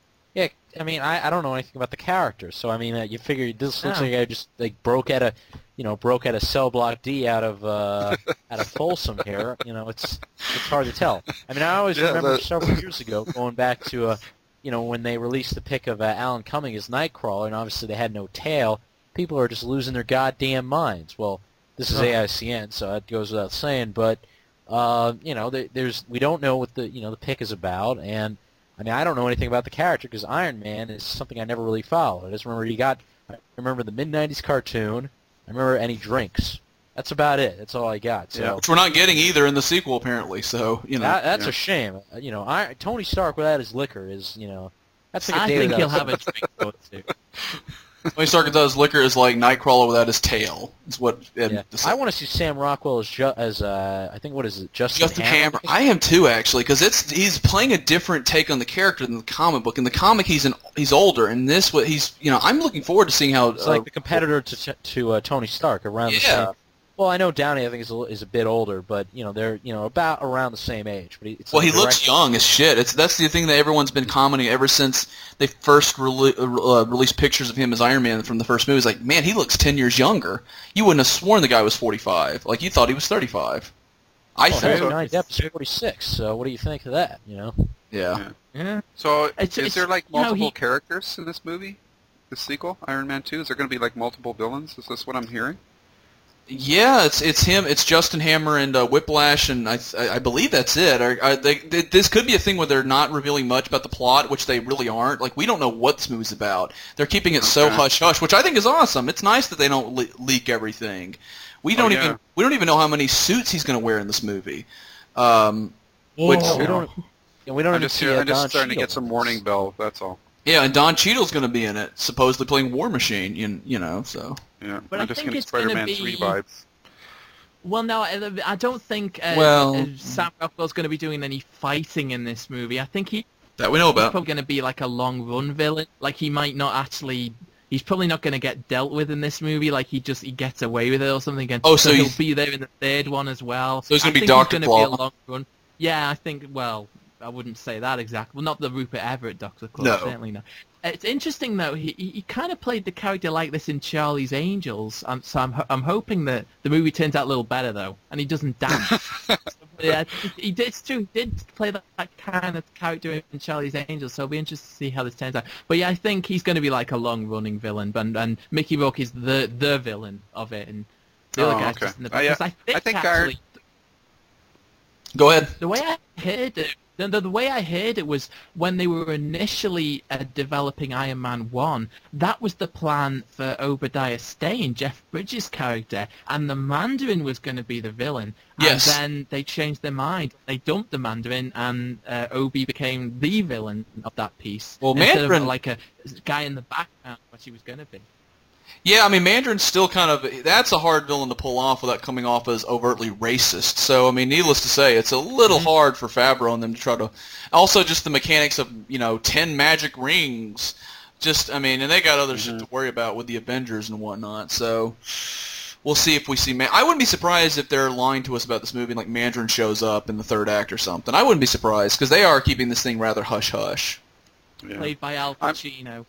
yeah, I mean, I, I don't know anything about the character, so I mean, uh, you figure this looks
No.
like I just like broke out of you know, broke out of Cell Block D out of uh, out of Folsom here. You know, it's it's hard to tell. I mean, I always
Yeah,
remember
that-
several years ago going back to, uh, you know, when they released the pic of uh, Alan Cumming as Nightcrawler, and obviously they had no tail. People are just losing their goddamn minds. Well, this is
Huh.
A I C N, so that goes without saying. But uh, you know, there, there's we don't know what the you know the pic is about, and I mean, I don't know anything about the character because Iron Man is something I never really followed. I just remember he got. I remember the mid nineties cartoon. I remember any drinks. That's about it. That's all I got. So
Yeah.
Which we're not getting either in the sequel, apparently. So you know,
that, that's
Yeah.
a shame. Uh, You know, I, Tony Stark without his liquor is, you know, that's like a
I
day
think
without
he'll have a drink or two.
Tony Stark without his liquor is like Nightcrawler without his tail. Is what. Ed
Yeah.
said.
I want to see Sam Rockwell as ju- as uh, I think what is it, Justin,
Justin Hammer. I am too, actually, because it's he's playing a different take on the character than the comic book. In the comic, he's an he's older, and this what he's you know I'm looking forward to seeing how.
It's
uh,
like the competitor to to uh, Tony Stark around the
Yeah.
same. Well, I know Downey I think is a, is a bit older, but you know they're you know about around the same age. But he, it's
Well,
like
he looks
direct-
young as shit. It's that's the thing that everyone's been commenting ever since they first rele- uh, released pictures of him as Iron Man from the first movie. It's like, man, he looks ten years younger. You wouldn't have sworn the guy was forty-five. Like you thought he was thirty-five. I
Oh,
think.
Harry Johnny Depp is forty-six. So what do you think of that? You know.
Yeah.
Yeah.
So
It's-
is
it's-
there like
you know,
multiple
he-
characters in this movie? This sequel, Iron Man two? Is there going to be like multiple villains? Is this what I'm hearing?
Yeah, it's it's him. It's Justin Hammer and uh, Whiplash, and I I I believe that's it. Or, uh, they, they, this could be a thing where they're not revealing much about the plot, which they really aren't. Like we don't know what this movie's about. They're keeping it so
Okay.
hush hush, which I think is awesome. It's nice that they don't le- leak everything. We don't
Oh, yeah.
even we don't even know how many suits he's going to wear in this movie. Um, which
we don't. Yeah, we don't
I'm
even
just,
see,
here,
uh,
I'm just
Don
starting to get
Cheadle.
some warning bell. That's all.
yeah, and Don Cheadle's going to be in it, supposedly playing War Machine. You, you know, so
Yeah,
But
I'm
I
just
think
getting
it's gonna
Spider-Man
be-
three vibes.
Well, no, I, I don't think uh,
Well-
uh, Sam Rockwell's going to be doing any fighting in this movie. I think he,
that we know
he's
about.
probably going to be like a long run villain. Like he might not actually. He's probably not going to get dealt with in this movie. Like he just he gets away with it or something. And
Oh, so
he'll
he's-
be there in the third one as well.
So he's gonna
I
be
think
Doctor
He's going to be
Claw.
a long run. Yeah, I think. Well, I wouldn't say that exactly. Well, not the Rupert Everett Doctor Claw.
No.
Certainly not. It's interesting though. He he, he kind of played the character like this in Charlie's Angels. Um, so I'm ho- I'm hoping that the movie turns out a little better though, and he doesn't dance. Yeah, he, he did it's true. He did play that, that kind of character in Charlie's Angels, so it'll be interesting to see how this turns out. But yeah, I think he's going to be like a long-running villain, and and Mickey Rourke is the the villain of it, and the
Oh,
other guys
okay.
just in the
Oh, yeah.
because I think,
I think
actually,
Iron-
Go ahead.
the way I heard it, the, the, the way I heard it was when they were initially uh, developing Iron Man one, that was the plan for Obadiah Stane, Jeff Bridges' character, and the Mandarin was going to be the villain.
Yes.
And then they changed their mind. They dumped the Mandarin, and uh, Obi became the villain of that piece.
Well,
instead
Mandarin-
of like a guy in the background, what he was going to be.
Yeah, I mean, Mandarin's still kind of, that's a hard villain to pull off without coming off as overtly racist. So, I mean, needless to say, it's a little
Mm-hmm.
hard for Favreau and them to try to, also just the mechanics of, you know, ten magic rings. Just, I mean, and they got other
Mm-hmm.
shit to worry about with the Avengers and whatnot. So, we'll see if we see, Man- I wouldn't be surprised if they're lying to us about this movie, like Mandarin shows up in the third act or something. I wouldn't be surprised, because they are keeping this thing rather hush-hush.
Yeah.
Played by Al
I'm-
Pacino.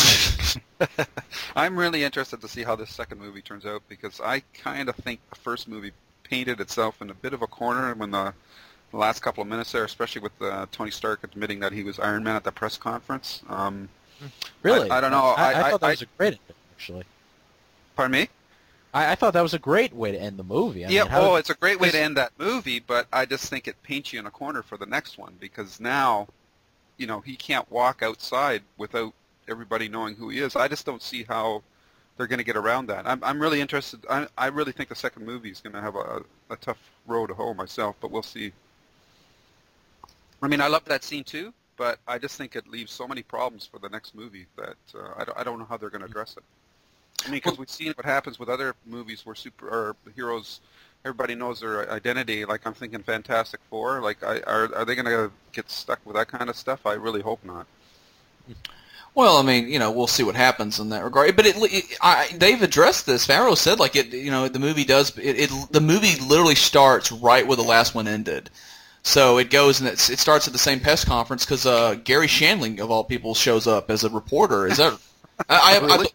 I'm really interested to see how this second movie turns out because I kind of think the first movie painted itself in a bit of a corner when the, the last couple of minutes there, especially with uh, Tony Stark admitting that he was Iron Man at the press conference. Um,
Really?
I- I don't know.
I, I
I-
thought that
I-
was a great ending, actually.
pardon me?
I, I thought that was a great way to end the movie. I
yeah,
mean, how
oh,
did-
it's a great way to
this-
end that movie, but I just think it paints you in a corner for the next one because now, you know, he can't walk outside without everybody knowing who he is. I just don't see how they're going to get around that. I'm, I'm really interested. I, I really think the second movie is going to have a, a tough road to hoe myself, but we'll see. I mean, I love that scene too, but I just think it leaves so many problems for the next movie that uh, I, don't, I don't know how they're going to address it. I mean, because we've seen what happens with other movies where super or heroes, everybody knows their identity. Like I'm thinking Fantastic Four. Like, I, are are they going to get stuck with that kind of stuff? I really hope not.
Well, I mean, you know, we'll see what happens in that regard. But it, it I, they've addressed this. Farrow said, like, it, you know, the movie does, it, it, the movie literally starts right where the last one ended. So it goes and it's, it starts at the same press conference because uh, Gary Shandling, of all people, shows up as a reporter. Is that? I, I, I,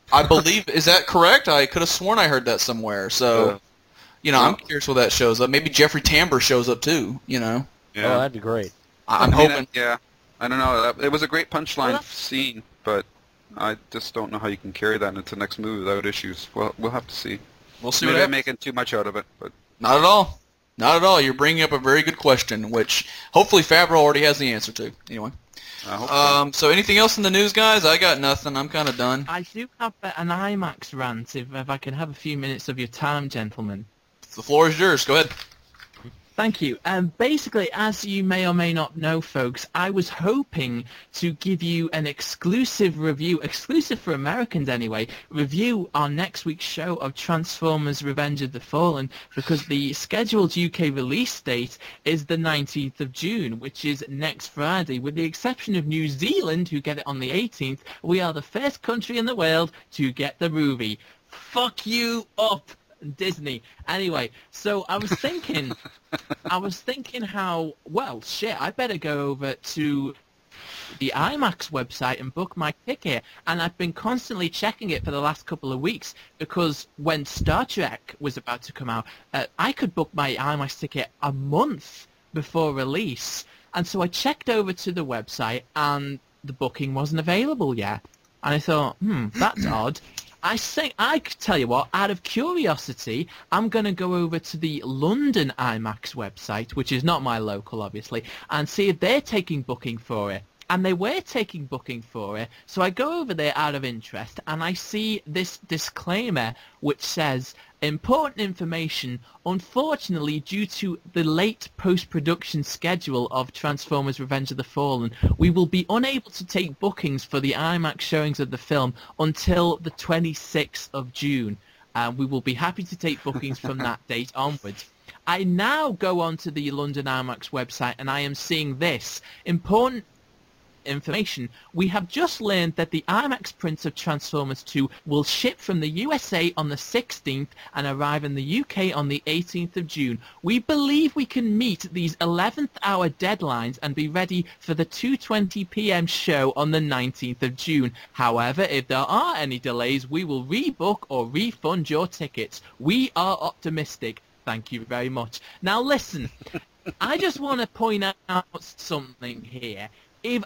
I believe, is that correct? I could have sworn I heard that somewhere. So,
Uh,
you know, I'm
yeah.
curious where that shows up. Maybe Jeffrey Tambor shows up too. You know,
Yeah.
Oh, that'd be great.
I- I'm
I mean,
hoping.
uh, yeah, I don't know. It was a great punchline
Well,
scene, but I just don't know how you can carry that into the next movie without issues. Well, we'll have to see.
We'll see
Maybe
what
I'm
happens.
making too much out of it, but
Not at all. Not at all. You're bringing up a very good question, which hopefully Favreau already has the answer to. Anyway.
I hope so.
Um, so anything else in the news, guys? I got nothing. I'm kind of done.
I do have uh, an IMAX rant, if, if I can have a few minutes of your time, gentlemen.
The floor is yours. Go ahead.
Thank you. Um, basically, as you may or may not know, folks, I was hoping to give you an exclusive review, exclusive for Americans anyway, review on next week's show of Transformers Revenge of the Fallen, because the scheduled U K release date is the nineteenth of June, which is next Friday. With the exception of New Zealand, who get it on the eighteenth, we are the first country in the world to get the movie. Fuck you up, Disney. Anyway, so I was thinking, I was thinking how, well, shit, I better go over to the IMAX website and book my ticket. And I've been constantly checking it for the last couple of weeks because when Star Trek was about to come out, uh, I could book my IMAX ticket a month before release. And so I checked over to the website and the booking wasn't available yet. And I thought, hmm, that's odd. I think, I could tell you what, out of curiosity, I'm going to go over to the London IMAX website, which is not my local, obviously, and see if they're taking booking for it. And they were taking booking for it, so I go over there out of interest, and I see this disclaimer which says, important information, unfortunately, due to the late post-production schedule of Transformers Revenge of the Fallen, we will be unable to take bookings for the IMAX showings of the film until the twenty-sixth of June. Uh, we will be happy to take bookings from that date onwards. I now go on to the London IMAX website, and I am seeing this. Important information. We have just learned that the IMAX print of Transformers two will ship from the U S A on the sixteenth and arrive in the U K on the eighteenth of June. We believe we can meet these eleventh hour deadlines and be ready for the two twenty p m show on the nineteenth of June. However, if there are any delays, we will rebook or refund your tickets. We are optimistic. Thank you very much. Now listen, I just want to point out something here. If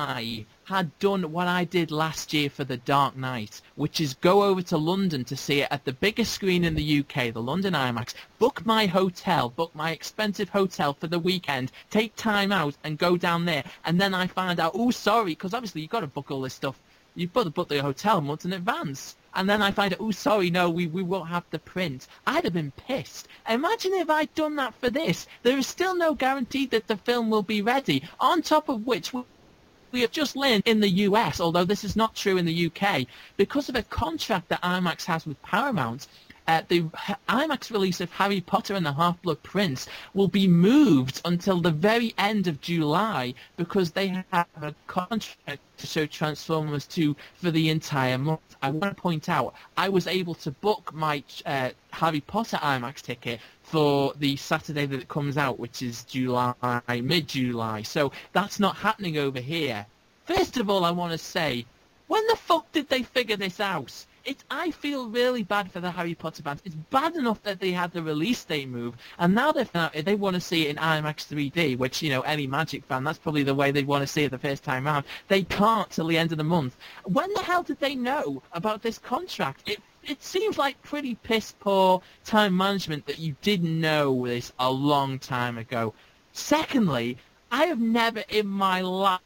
I had done what I did last year for The Dark Knight, which is go over to London to see it at the biggest screen in the U K, the London IMAX, book my hotel, book my expensive hotel for the weekend, take time out and go down there, and then I find out, oh, sorry, because obviously you've got to book all this stuff. You've got to book the hotel months in advance. And then I find out, oh, sorry, no, we, we won't have the print. I'd have been pissed. Imagine if I'd done that for this. There is still no guarantee that the film will be ready. On top of which, we, we have just learned in the U S, although this is not true in the U K, because of a contract that IMAX has with Paramount, uh, the H- IMAX release of Harry Potter and the Half-Blood Prince will be moved until the very end of July because they have a contract to show Transformers two for the entire month. I want to point out, I was able to book my uh, Harry Potter IMAX ticket for the Saturday that it comes out, which is July, mid-July. So that's not happening over here. First of all, I want to say, when the fuck did they figure this out? It's, I feel really bad for the Harry Potter fans. It's bad enough that they had the release date move, and now they've found out if they want to see it in IMAX three D, which, you know, any Magic fan, that's probably the way they want to see it the first time round. They can't till the end of the month. When the hell did they know about this contract? It it seems like pretty piss poor time management that you didn't know this a long time ago. Secondly, I have never in my life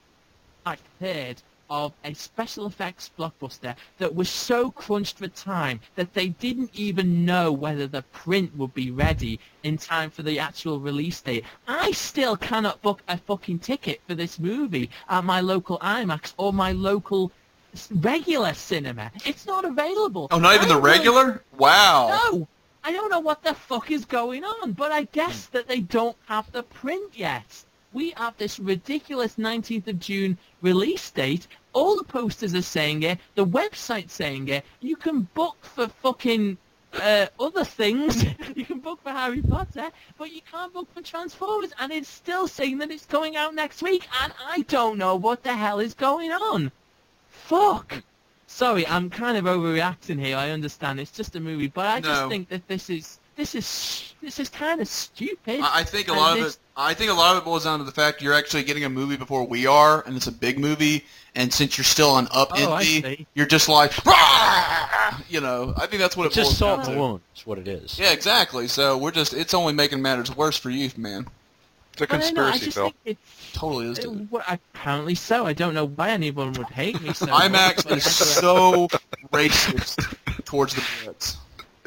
heard of a special effects blockbuster that was so crunched for time that they didn't even know whether the print would be ready in time for the actual release date. I still cannot book a fucking ticket for this movie at my local IMAX or my local regular cinema. It's not available.
Oh, not even
I
the
really-
regular? Wow.
No! I don't know what the fuck is going on, but I guess that they don't have the print yet. We have this ridiculous nineteenth of June release date. All the posters are saying it. The website's saying it. You can book for fucking uh, other things. You can book for Harry Potter, but you can't book for Transformers. And it's still saying that it's going out next week. And I don't know what the hell is going on. Fuck. sorry, I'm kind of overreacting here. I understand it's just a movie, but I just
No.
think that this is this is this is kind of stupid.
I I think a
And
lot of
this-
it. I think a lot of it boils down to the fact you're actually getting a movie before we are, and it's a big movie. And since you're still on Up
Oh, I
Indie,
see.
you're just like, "Rah!" You know. I think that's what it
It's just
boils
salt
down
in
to.
the wound. Is what it is.
Yeah, exactly. So we're just. It's only making matters worse for you, man.
It's a
I don't know, I
conspiracy,
just
Phil.
think it's
Totally is.
Uh,
Dude.
Well, apparently so. I don't know why anyone would hate me so
IMAX
much,
is
but
so racist towards the Brits.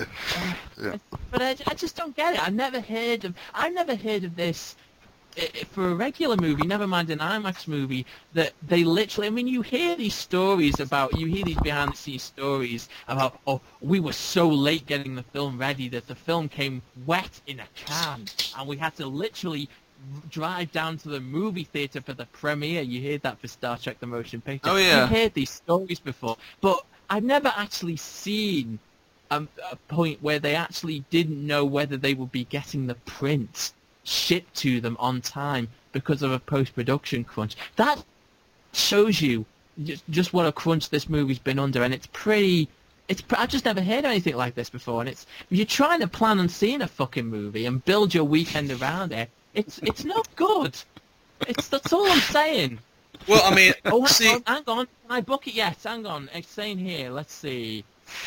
But I, I just don't get it. I've never heard of. I've never heard of this i- i- for a regular movie. Never mind an IMAX movie. That they literally. I mean, you hear these stories about. You hear these behind-the-scenes stories about. Oh, we were so late getting the film ready that the film came wet in a can, and we had to literally drive down to the movie theater for the premiere. You heard that for Star Trek: The Motion Picture.
Oh, yeah.
You heard these stories before, but I've never actually seen a, a point where they actually didn't know whether they would be getting the print shipped to them on time because of a post-production crunch. That shows you just, just what a crunch this movie's been under, and it's pretty. It's pr- I've just never heard anything like this before, and it's if you're trying to plan on seeing a fucking movie and build your weekend around it, it's it's not good. It's that's all I'm saying.
Well, I mean,
Oh, hang
see,
on, hang on. Can I book it yet? Hang on. It's saying here. Let's see.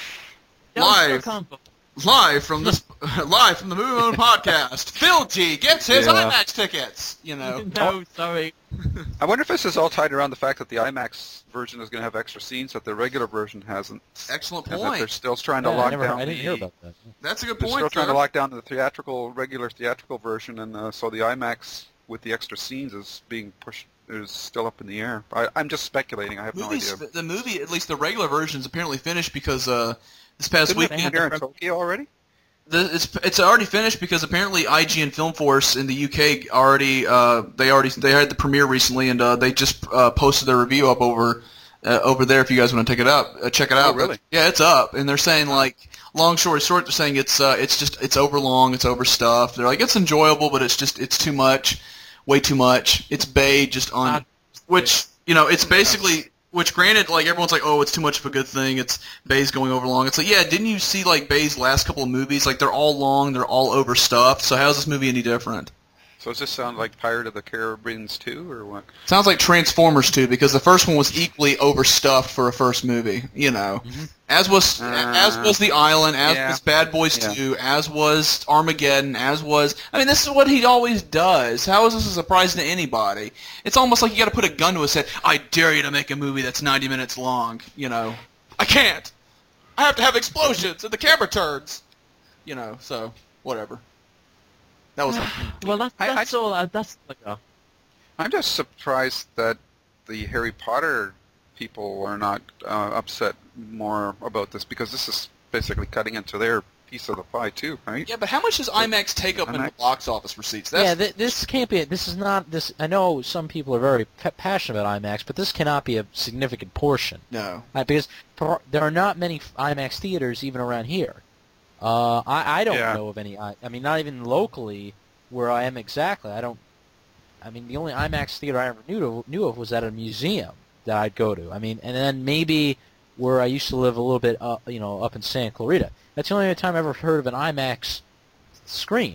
No,
Live.
I can't book.
live from this, live from the Movie Moon podcast, Phil G gets his
Yeah.
IMAX tickets. You know.
No, sorry.
I wonder if this is all tied around the fact that the IMAX version is going to have extra scenes that the regular version hasn't.
Excellent
And that they're
point.
still trying to
Yeah, I,
lock
never,
down
I didn't
the,
hear about that.
That's a good
They're
point.
still trying
sir.
to lock down the theatrical, regular theatrical version, and uh, so the IMAX with the extra scenes is being pushed. Is still up in the air. I, I'm just speculating. I have
Movies,
no idea.
the movie, at least the regular version, is apparently finished because uh, this past
Didn't it
weekend,
premiere in Tokyo already?
the, it's it's already finished because apparently I G N Film Force in the U K already uh, they already they had the premiere recently and uh, they just uh, posted their review up over uh, over there if you guys want to take it up uh, check it out.
Oh, really?
But, yeah, it's up, and they're saying like long story short, they're saying it's uh, it's just it's overlong, it's overstuffed. They're like it's enjoyable, but it's just it's too much, way too much. It's Bay just on.
Uh,
Which, you know, it's basically, which granted, like, everyone's like, oh, it's too much of a good thing, it's Bay's going over long. It's like, yeah, didn't you see, like, Bay's last couple of movies? Like, they're all long, they're all overstuffed, so how's this movie any different?
So does this sound like Pirate of the Caribbean two, or what?
Sounds like Transformers two, because the first one was equally overstuffed for a first movie, you know. As was
Uh,
as was The Island, as
yeah.
was Bad Boys
Yeah.
two, as was Armageddon, as was... I mean, this is what he always does. How is this a surprise to anybody? It's almost like you gotta put a gun to his head. I dare you to make a movie that's ninety minutes long, you know. I can't! I have to have explosions and the camera turns! You know, so, whatever. That was...
Well, that's,
I- I
that's all. I, that's like, oh.
I'm just surprised that the Harry Potter people are not uh, upset more about this, because this is basically cutting into their piece of the pie too, right?
Yeah, but how much does IMAX take up in the
IMAX?
box office receipts? That's
yeah, th- this can't be. This is not. This I know some people are very pa- passionate about IMAX, but this cannot be a significant portion
No.
uh, because per, there are not many f- IMAX theaters even around here. Uh, I I don't
Yeah.
know of any. I, I mean, not even locally where I am exactly. I don't. I mean, the only IMAX theater I ever knew of, knew of was at a museum that I'd go to. I mean, and then maybe where I used to live a little bit, uh, you know, up in Santa Clarita. That's the only other time I ever heard of an IMAX screen.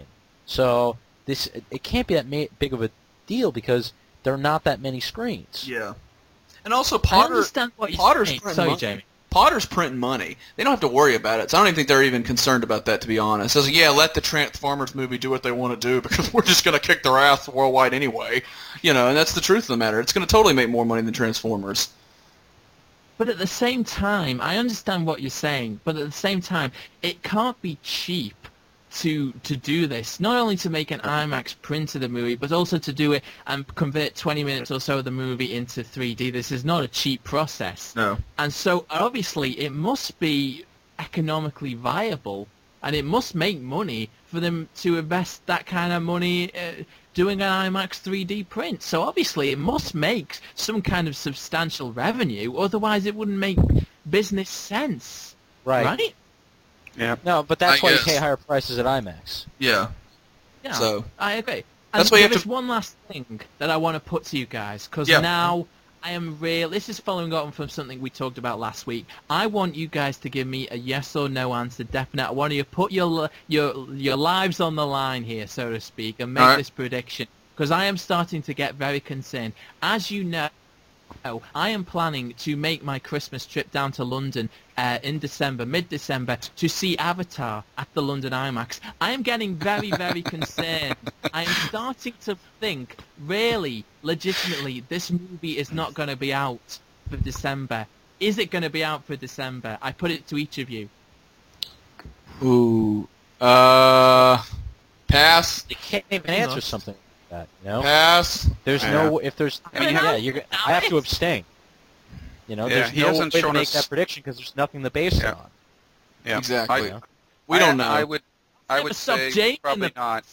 So this it can't be that ma- big of a deal because there are not that many screens.
Yeah. And also
I
Potter
understand what you're
Potter's
saying.
printing
Sorry,
money.
Jamie.
Potter's printing money. They don't have to worry about it. So I don't even think they're even concerned about that, to be honest. It's like, yeah, let the Transformers movie do what they want to do because we're just going to kick their ass worldwide anyway. You know, and that's the truth of the matter. It's going to totally make more money than Transformers.
But at the same time, I understand what you're saying, but at the same time, it can't be cheap to to do this. Not only to make an IMAX print of the movie, but also to do it and convert twenty minutes or so of the movie into three D. This is not a cheap process.
No.
And so, obviously, it must be economically viable, and it must make money for them to invest that kind of money uh, doing an IMAX three D print. So, obviously, it must make some kind of substantial revenue, otherwise it wouldn't make business sense.
Right.
Right?
Yeah.
No, but that's
I
why
guess.
you pay higher prices at IMAX.
Yeah.
Yeah,
So-
I agree. And
That's why you have
there's
to-
one last thing that I want to put to you guys, because
Yeah.
now I am real. This is following on from something we talked about last week. I want you guys to give me a yes or no answer, definite. I want you to put your your your lives on the line here, so to speak, and make
All right.
this prediction. Because I am starting to get very concerned. As you know, I am planning to make my Christmas trip down to London uh, in December, mid-December, to see Avatar at the London IMAX. I am getting very, very concerned. I am starting to think, really, legitimately, this movie is not going to be out for December. Is it going to be out for December? I put it to each of you.
Ooh. Uh, pass.
You can't even
Hang
answer
on.
something like that, you know?
Pass.
There's
Yeah.
no, if there's,
I mean,
yeah,
how-
you're, I have to abstain. You know,
Yeah,
there's
he
no way
hasn't
to
shown
make
us-
that prediction because there's nothing to base
Yeah.
it on.
Yeah.
Exactly.
I,
We
I-
don't know.
I would, I
Yeah,
would
but stop
say
Jane in
probably
the-
not.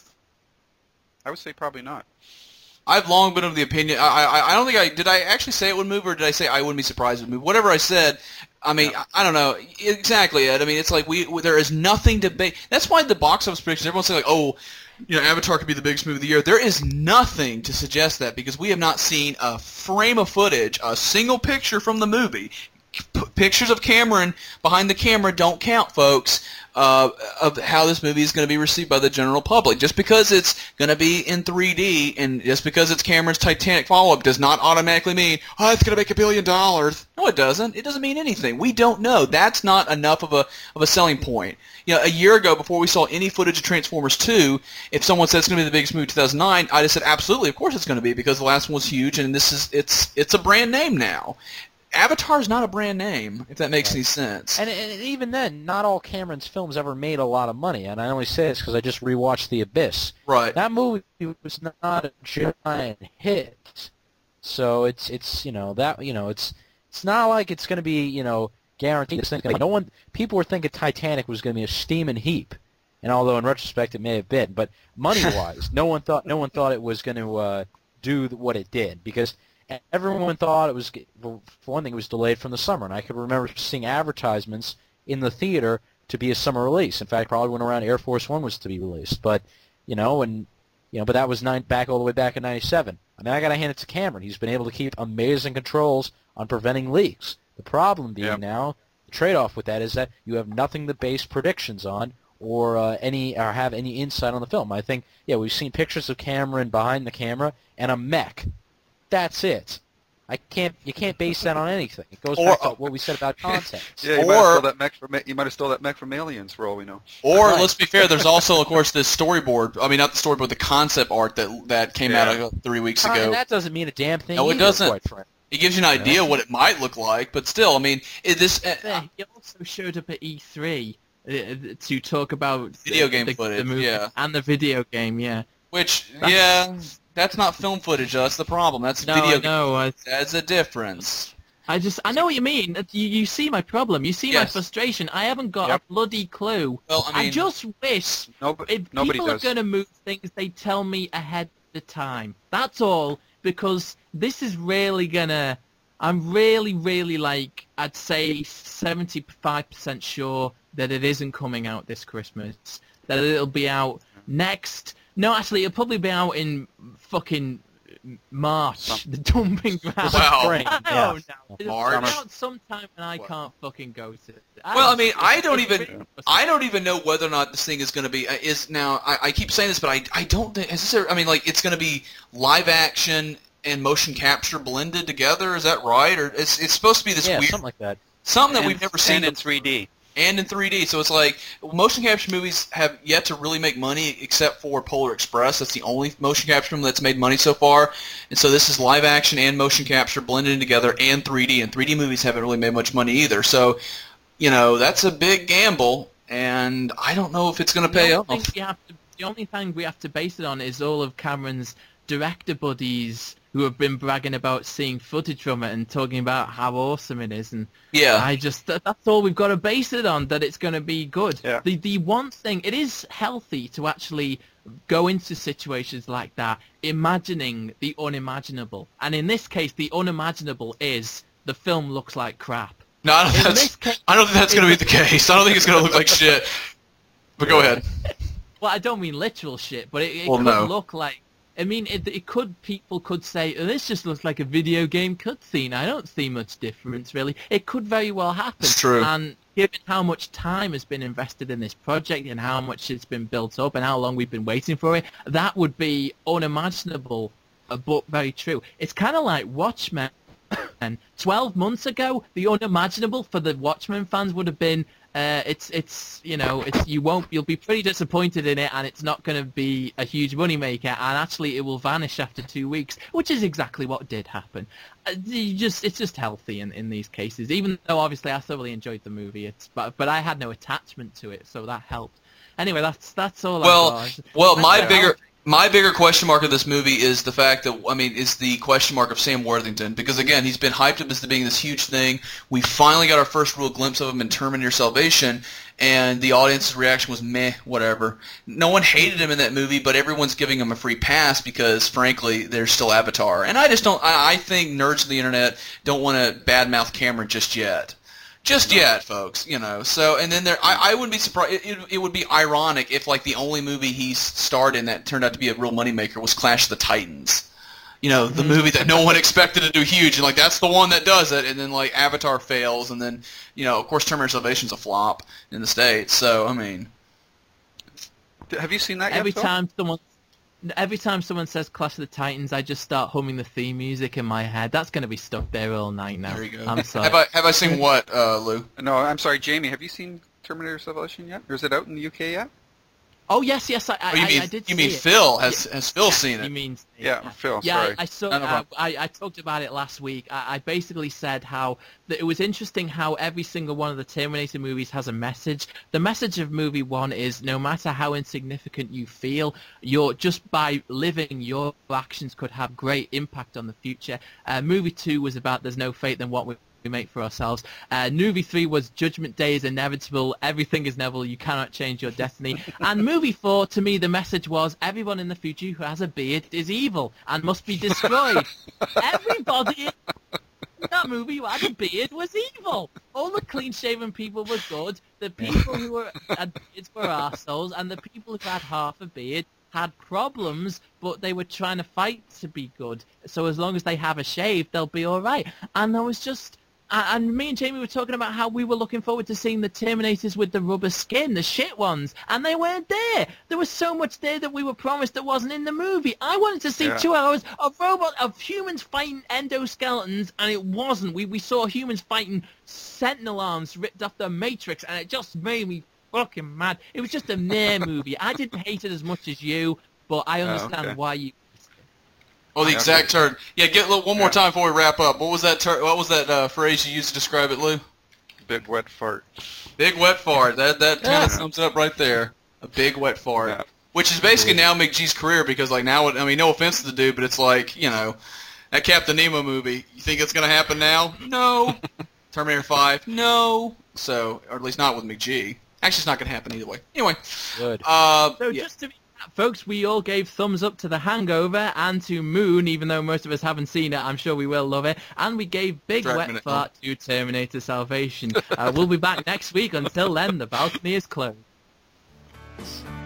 I would say probably not.
I've long been of the opinion. I, I I don't think I did. I actually say it would move, or did I say I wouldn't be surprised it would move? Whatever I said. I mean,
Yeah.
I, I don't know exactly, Ed. I mean, it's like we there is nothing to base. That's why the box office predictions. Everyone's saying like, oh, you know, Avatar could be the biggest movie of the year. There is nothing to suggest that because we have not seen a frame of footage, a single picture from the movie. P- pictures of Cameron behind the camera don't count, folks, uh, of how this movie is going to be received by the general public. Just because it's going to be in three D and just because it's Cameron's Titanic follow-up does not automatically mean, oh, it's going to make a billion dollars. No, it doesn't. It doesn't mean anything. We don't know. That's not enough of a of a selling point. You know, a year ago, before we saw any footage of Transformers two, if someone said it's going to be the biggest movie of two thousand nine, I just said, absolutely, of course it's going to be, because the last one was huge, and this is it's it's a brand name now. Avatar is not a brand name, if that makes
Right.
any sense.
And, and even then, not all Cameron's films ever made a lot of money, and I only say this because I just rewatched The Abyss.
Right.
That movie was not a giant hit, so it's it's you know that you know it's it's not like it's going to be you know guaranteed. This thing's gonna, no one people were thinking Titanic was going to be a steaming heap, and although in retrospect it may have been, but money wise, no one thought no one thought it was going to uh, do what it did because. Everyone thought it was, for one thing, it was delayed from the summer, and I could remember seeing advertisements in the theater to be a summer release. In fact, probably when around Air Force One was to be released. But, you know, and you know, but that was nine, back all the way back in ninety-seven. I mean, I got to hand it to Cameron. He's been able to keep amazing controls on preventing leaks. The problem being
Yep.
now, the trade-off with that is that you have nothing to base predictions on or uh, any or have any insight on the film. I think, yeah, we've seen pictures of Cameron behind the camera and a mech. That's it. I can't. You can't base that on anything. It goes
Or-
back to what we said about content.
Yeah, you might have
Or-
stole that mech from you might have stole that mech from Aliens, for all we know.
Or
Right.
let's be fair, there's also, of course, this storyboard. I mean, not the storyboard, the concept art that that came out
Yeah.
uh, three weeks
Uh,
ago.
and that doesn't mean a damn thing.
No, it
either,
doesn't.
Quite frankly.
It gives you an idea what it might look like, but still, I mean, is this uh,
Yeah, he also showed up at E three uh, to talk about
Video
the,
game
the,
footage,
the movie
yeah.
and the video game. Yeah,
which,
That's-
yeah, that's not film footage. Though. That's the problem. That's
no,
video.
I know. I,
That's a difference.
I just I know what you mean. That You, you see my problem. You see my
Yes.
frustration. I haven't got
Yep.
a bloody clue.
Well, I
I,
mean,
just wish
Nobody,
if
nobody
people
does.
are going to move things, they tell me ahead of the time. That's all, because this is really going to... I'm really, really, like, I'd say seventy-five percent sure that it isn't coming out this Christmas. That it'll be out next... No, actually, it'll probably be out in fucking March,
Some-
the dumping ground.
Wow.
Spring,
I
yeah.
don't know. It'll
March.
be out sometime when I
What?
can't fucking go to it.
Well, I mean, I don't
it's
even-
really-
I don't even know whether or not this thing is going to be uh, is now. I, I keep saying this, but I I don't think. Is this? A, I mean, like it's going to be live action and motion capture blended together. Is that right? Or it's it's supposed to be this
Yeah,
weird
something like that.
something that
And-
we've never seen
and in
before.
three D.
And in three D. So it's like motion capture movies have yet to really make money except for Polar Express. That's the only motion capture film that's made money so far. And so this is live action and motion capture blended in together and three D. And three D movies haven't really made much money either. So, you know, that's a big gamble. And I don't know if it's going to pay
the
off.
only, thing we have to, the only thing we have to base it on is all of Cameron's director buddies who have been bragging about seeing footage from it and talking about how awesome it is. And
Yeah.
I just, that, that's all we've got to base it on, that it's going to be good.
Yeah.
The, the one thing, it is healthy to actually go into situations like that, imagining the unimaginable. And in this case, the unimaginable is the film looks like crap.
No, I don't,
In
that's,
this case,
I don't think that's going to be the case. I don't think it's going to look like shit. But go ahead.
well, I don't mean literal shit, but it, it
Well,
could
no.
look like I mean, it, it could. People could say, oh, this just looks like a video game cutscene. I don't see much difference, really. It could very well happen.
It's true.
And given how much time has been invested in this project and how much it's been built up and how long we've been waiting for it, that would be unimaginable, uh, but very true. It's kind of like Watchmen. And twelve months ago, the unimaginable for the Watchmen fans would have been, uh, it's, it's, you know, it's, you won't, you'll be pretty disappointed in it, and it's not going to be a huge moneymaker, and actually it will vanish after two weeks, which is exactly what did happen. Uh, you just, it's just healthy in, in these cases, even though obviously I thoroughly enjoyed the movie, it's, but, but I had no attachment to it, so that helped. Anyway, that's, that's all
Well,
I've got.
well,
That's
my
it.
bigger my bigger question mark of this movie is the fact that, I mean, is the question mark of Sam Worthington, because again, he's been hyped up as being this huge thing. We finally got our first real glimpse of him in Terminator Salvation, and the audience's reaction was meh, whatever. No one hated him in that movie, but everyone's giving him a free pass because, frankly, there's still Avatar. And I just don't, I, I think nerds of the internet don't want to badmouth Cameron just yet. Just yet, folks, you know. So, and then there, I, I wouldn't be surprised. It, it, it would be ironic if, like, the only movie he starred in that turned out to be a real moneymaker was Clash of the Titans. You know, the movie that no one expected to do huge, and like that's the one that does it. And then like Avatar fails, and then you know, of course, Terminator Salvation's a flop in the States. So, I mean,
have you seen that yet?
Every
Phil?
time someone, every time someone says Clash of the Titans, I just start humming the theme music in my head. That's going to be stuck there all night now.
there you go.
I'm sorry.
Have I have I seen what, uh, Lou?
No, I'm sorry, Jamie. Have you seen Terminator Salvation yet? Or is it out in the U K yet?
Oh yes, yes, I,
Oh, you
I,
mean
I did.
you
see
mean
it.
Phil has
Yeah.
has Phil seen
You
it?
mean?
Yeah, Phil.
Yeah,
sorry.
I, I saw.
No, no
uh,
problem.
I, I talked about it last week. I, I basically said how that it was interesting how every single one of the Terminator movies has a message. The message of movie one is no matter how insignificant you feel, you're just by living, your actions could have great impact on the future. Uh, movie two was about there's no fate than what we. we make for ourselves. Uh, movie three was Judgment Day is inevitable, everything is inevitable, you cannot change your destiny. And movie four, to me, the message was everyone in the future who has a beard is evil and must be destroyed. Everybody in that movie who had a beard was evil. All the clean-shaven people were good, the people who were had beards were arseholes, and the people who had half a beard had problems, but they were trying to fight to be good. So as long as they have a shave, they'll be all right. And there was just... And me and Jamie were talking about how we were looking forward to seeing the Terminators with the rubber skin, the shit ones, and they weren't there. There was so much there that we were promised that wasn't in the movie. I wanted to see
Yeah.
two hours of robot of humans fighting endoskeletons, and it wasn't. We we saw humans fighting Sentinel arms ripped off the Matrix, and it just made me fucking mad. It was just a meh movie. I didn't hate it as much as you, but I understand
okay.
why you.
Oh, the
Yeah.
exact term. Yeah, get look, one more
Yeah.
time before we wrap up. What was that? Ter- what was that uh, phrase you used to describe it, Lou?
Big wet fart.
Big wet fart. That that kind
Yeah.
of sums it up right there. A big wet fart,
Yeah.
which is basically now McGee's career because like now, I mean, no offense to the dude, but it's like you know, that Captain Nemo movie. You think it's gonna happen now? No. Terminator five? No. So, or at least not with McGee. Actually, it's not gonna happen either way. Anyway,
Good.
uh,
So
yeah.
just to recap, folks, we all gave thumbs up to The Hangover and to Moon, even though most of us haven't seen it. I'm sure we will love it. And we gave Big
Drag
Wet
minute.
Fart to Terminator Salvation. uh, we'll be back next week. Until then, the balcony is closed.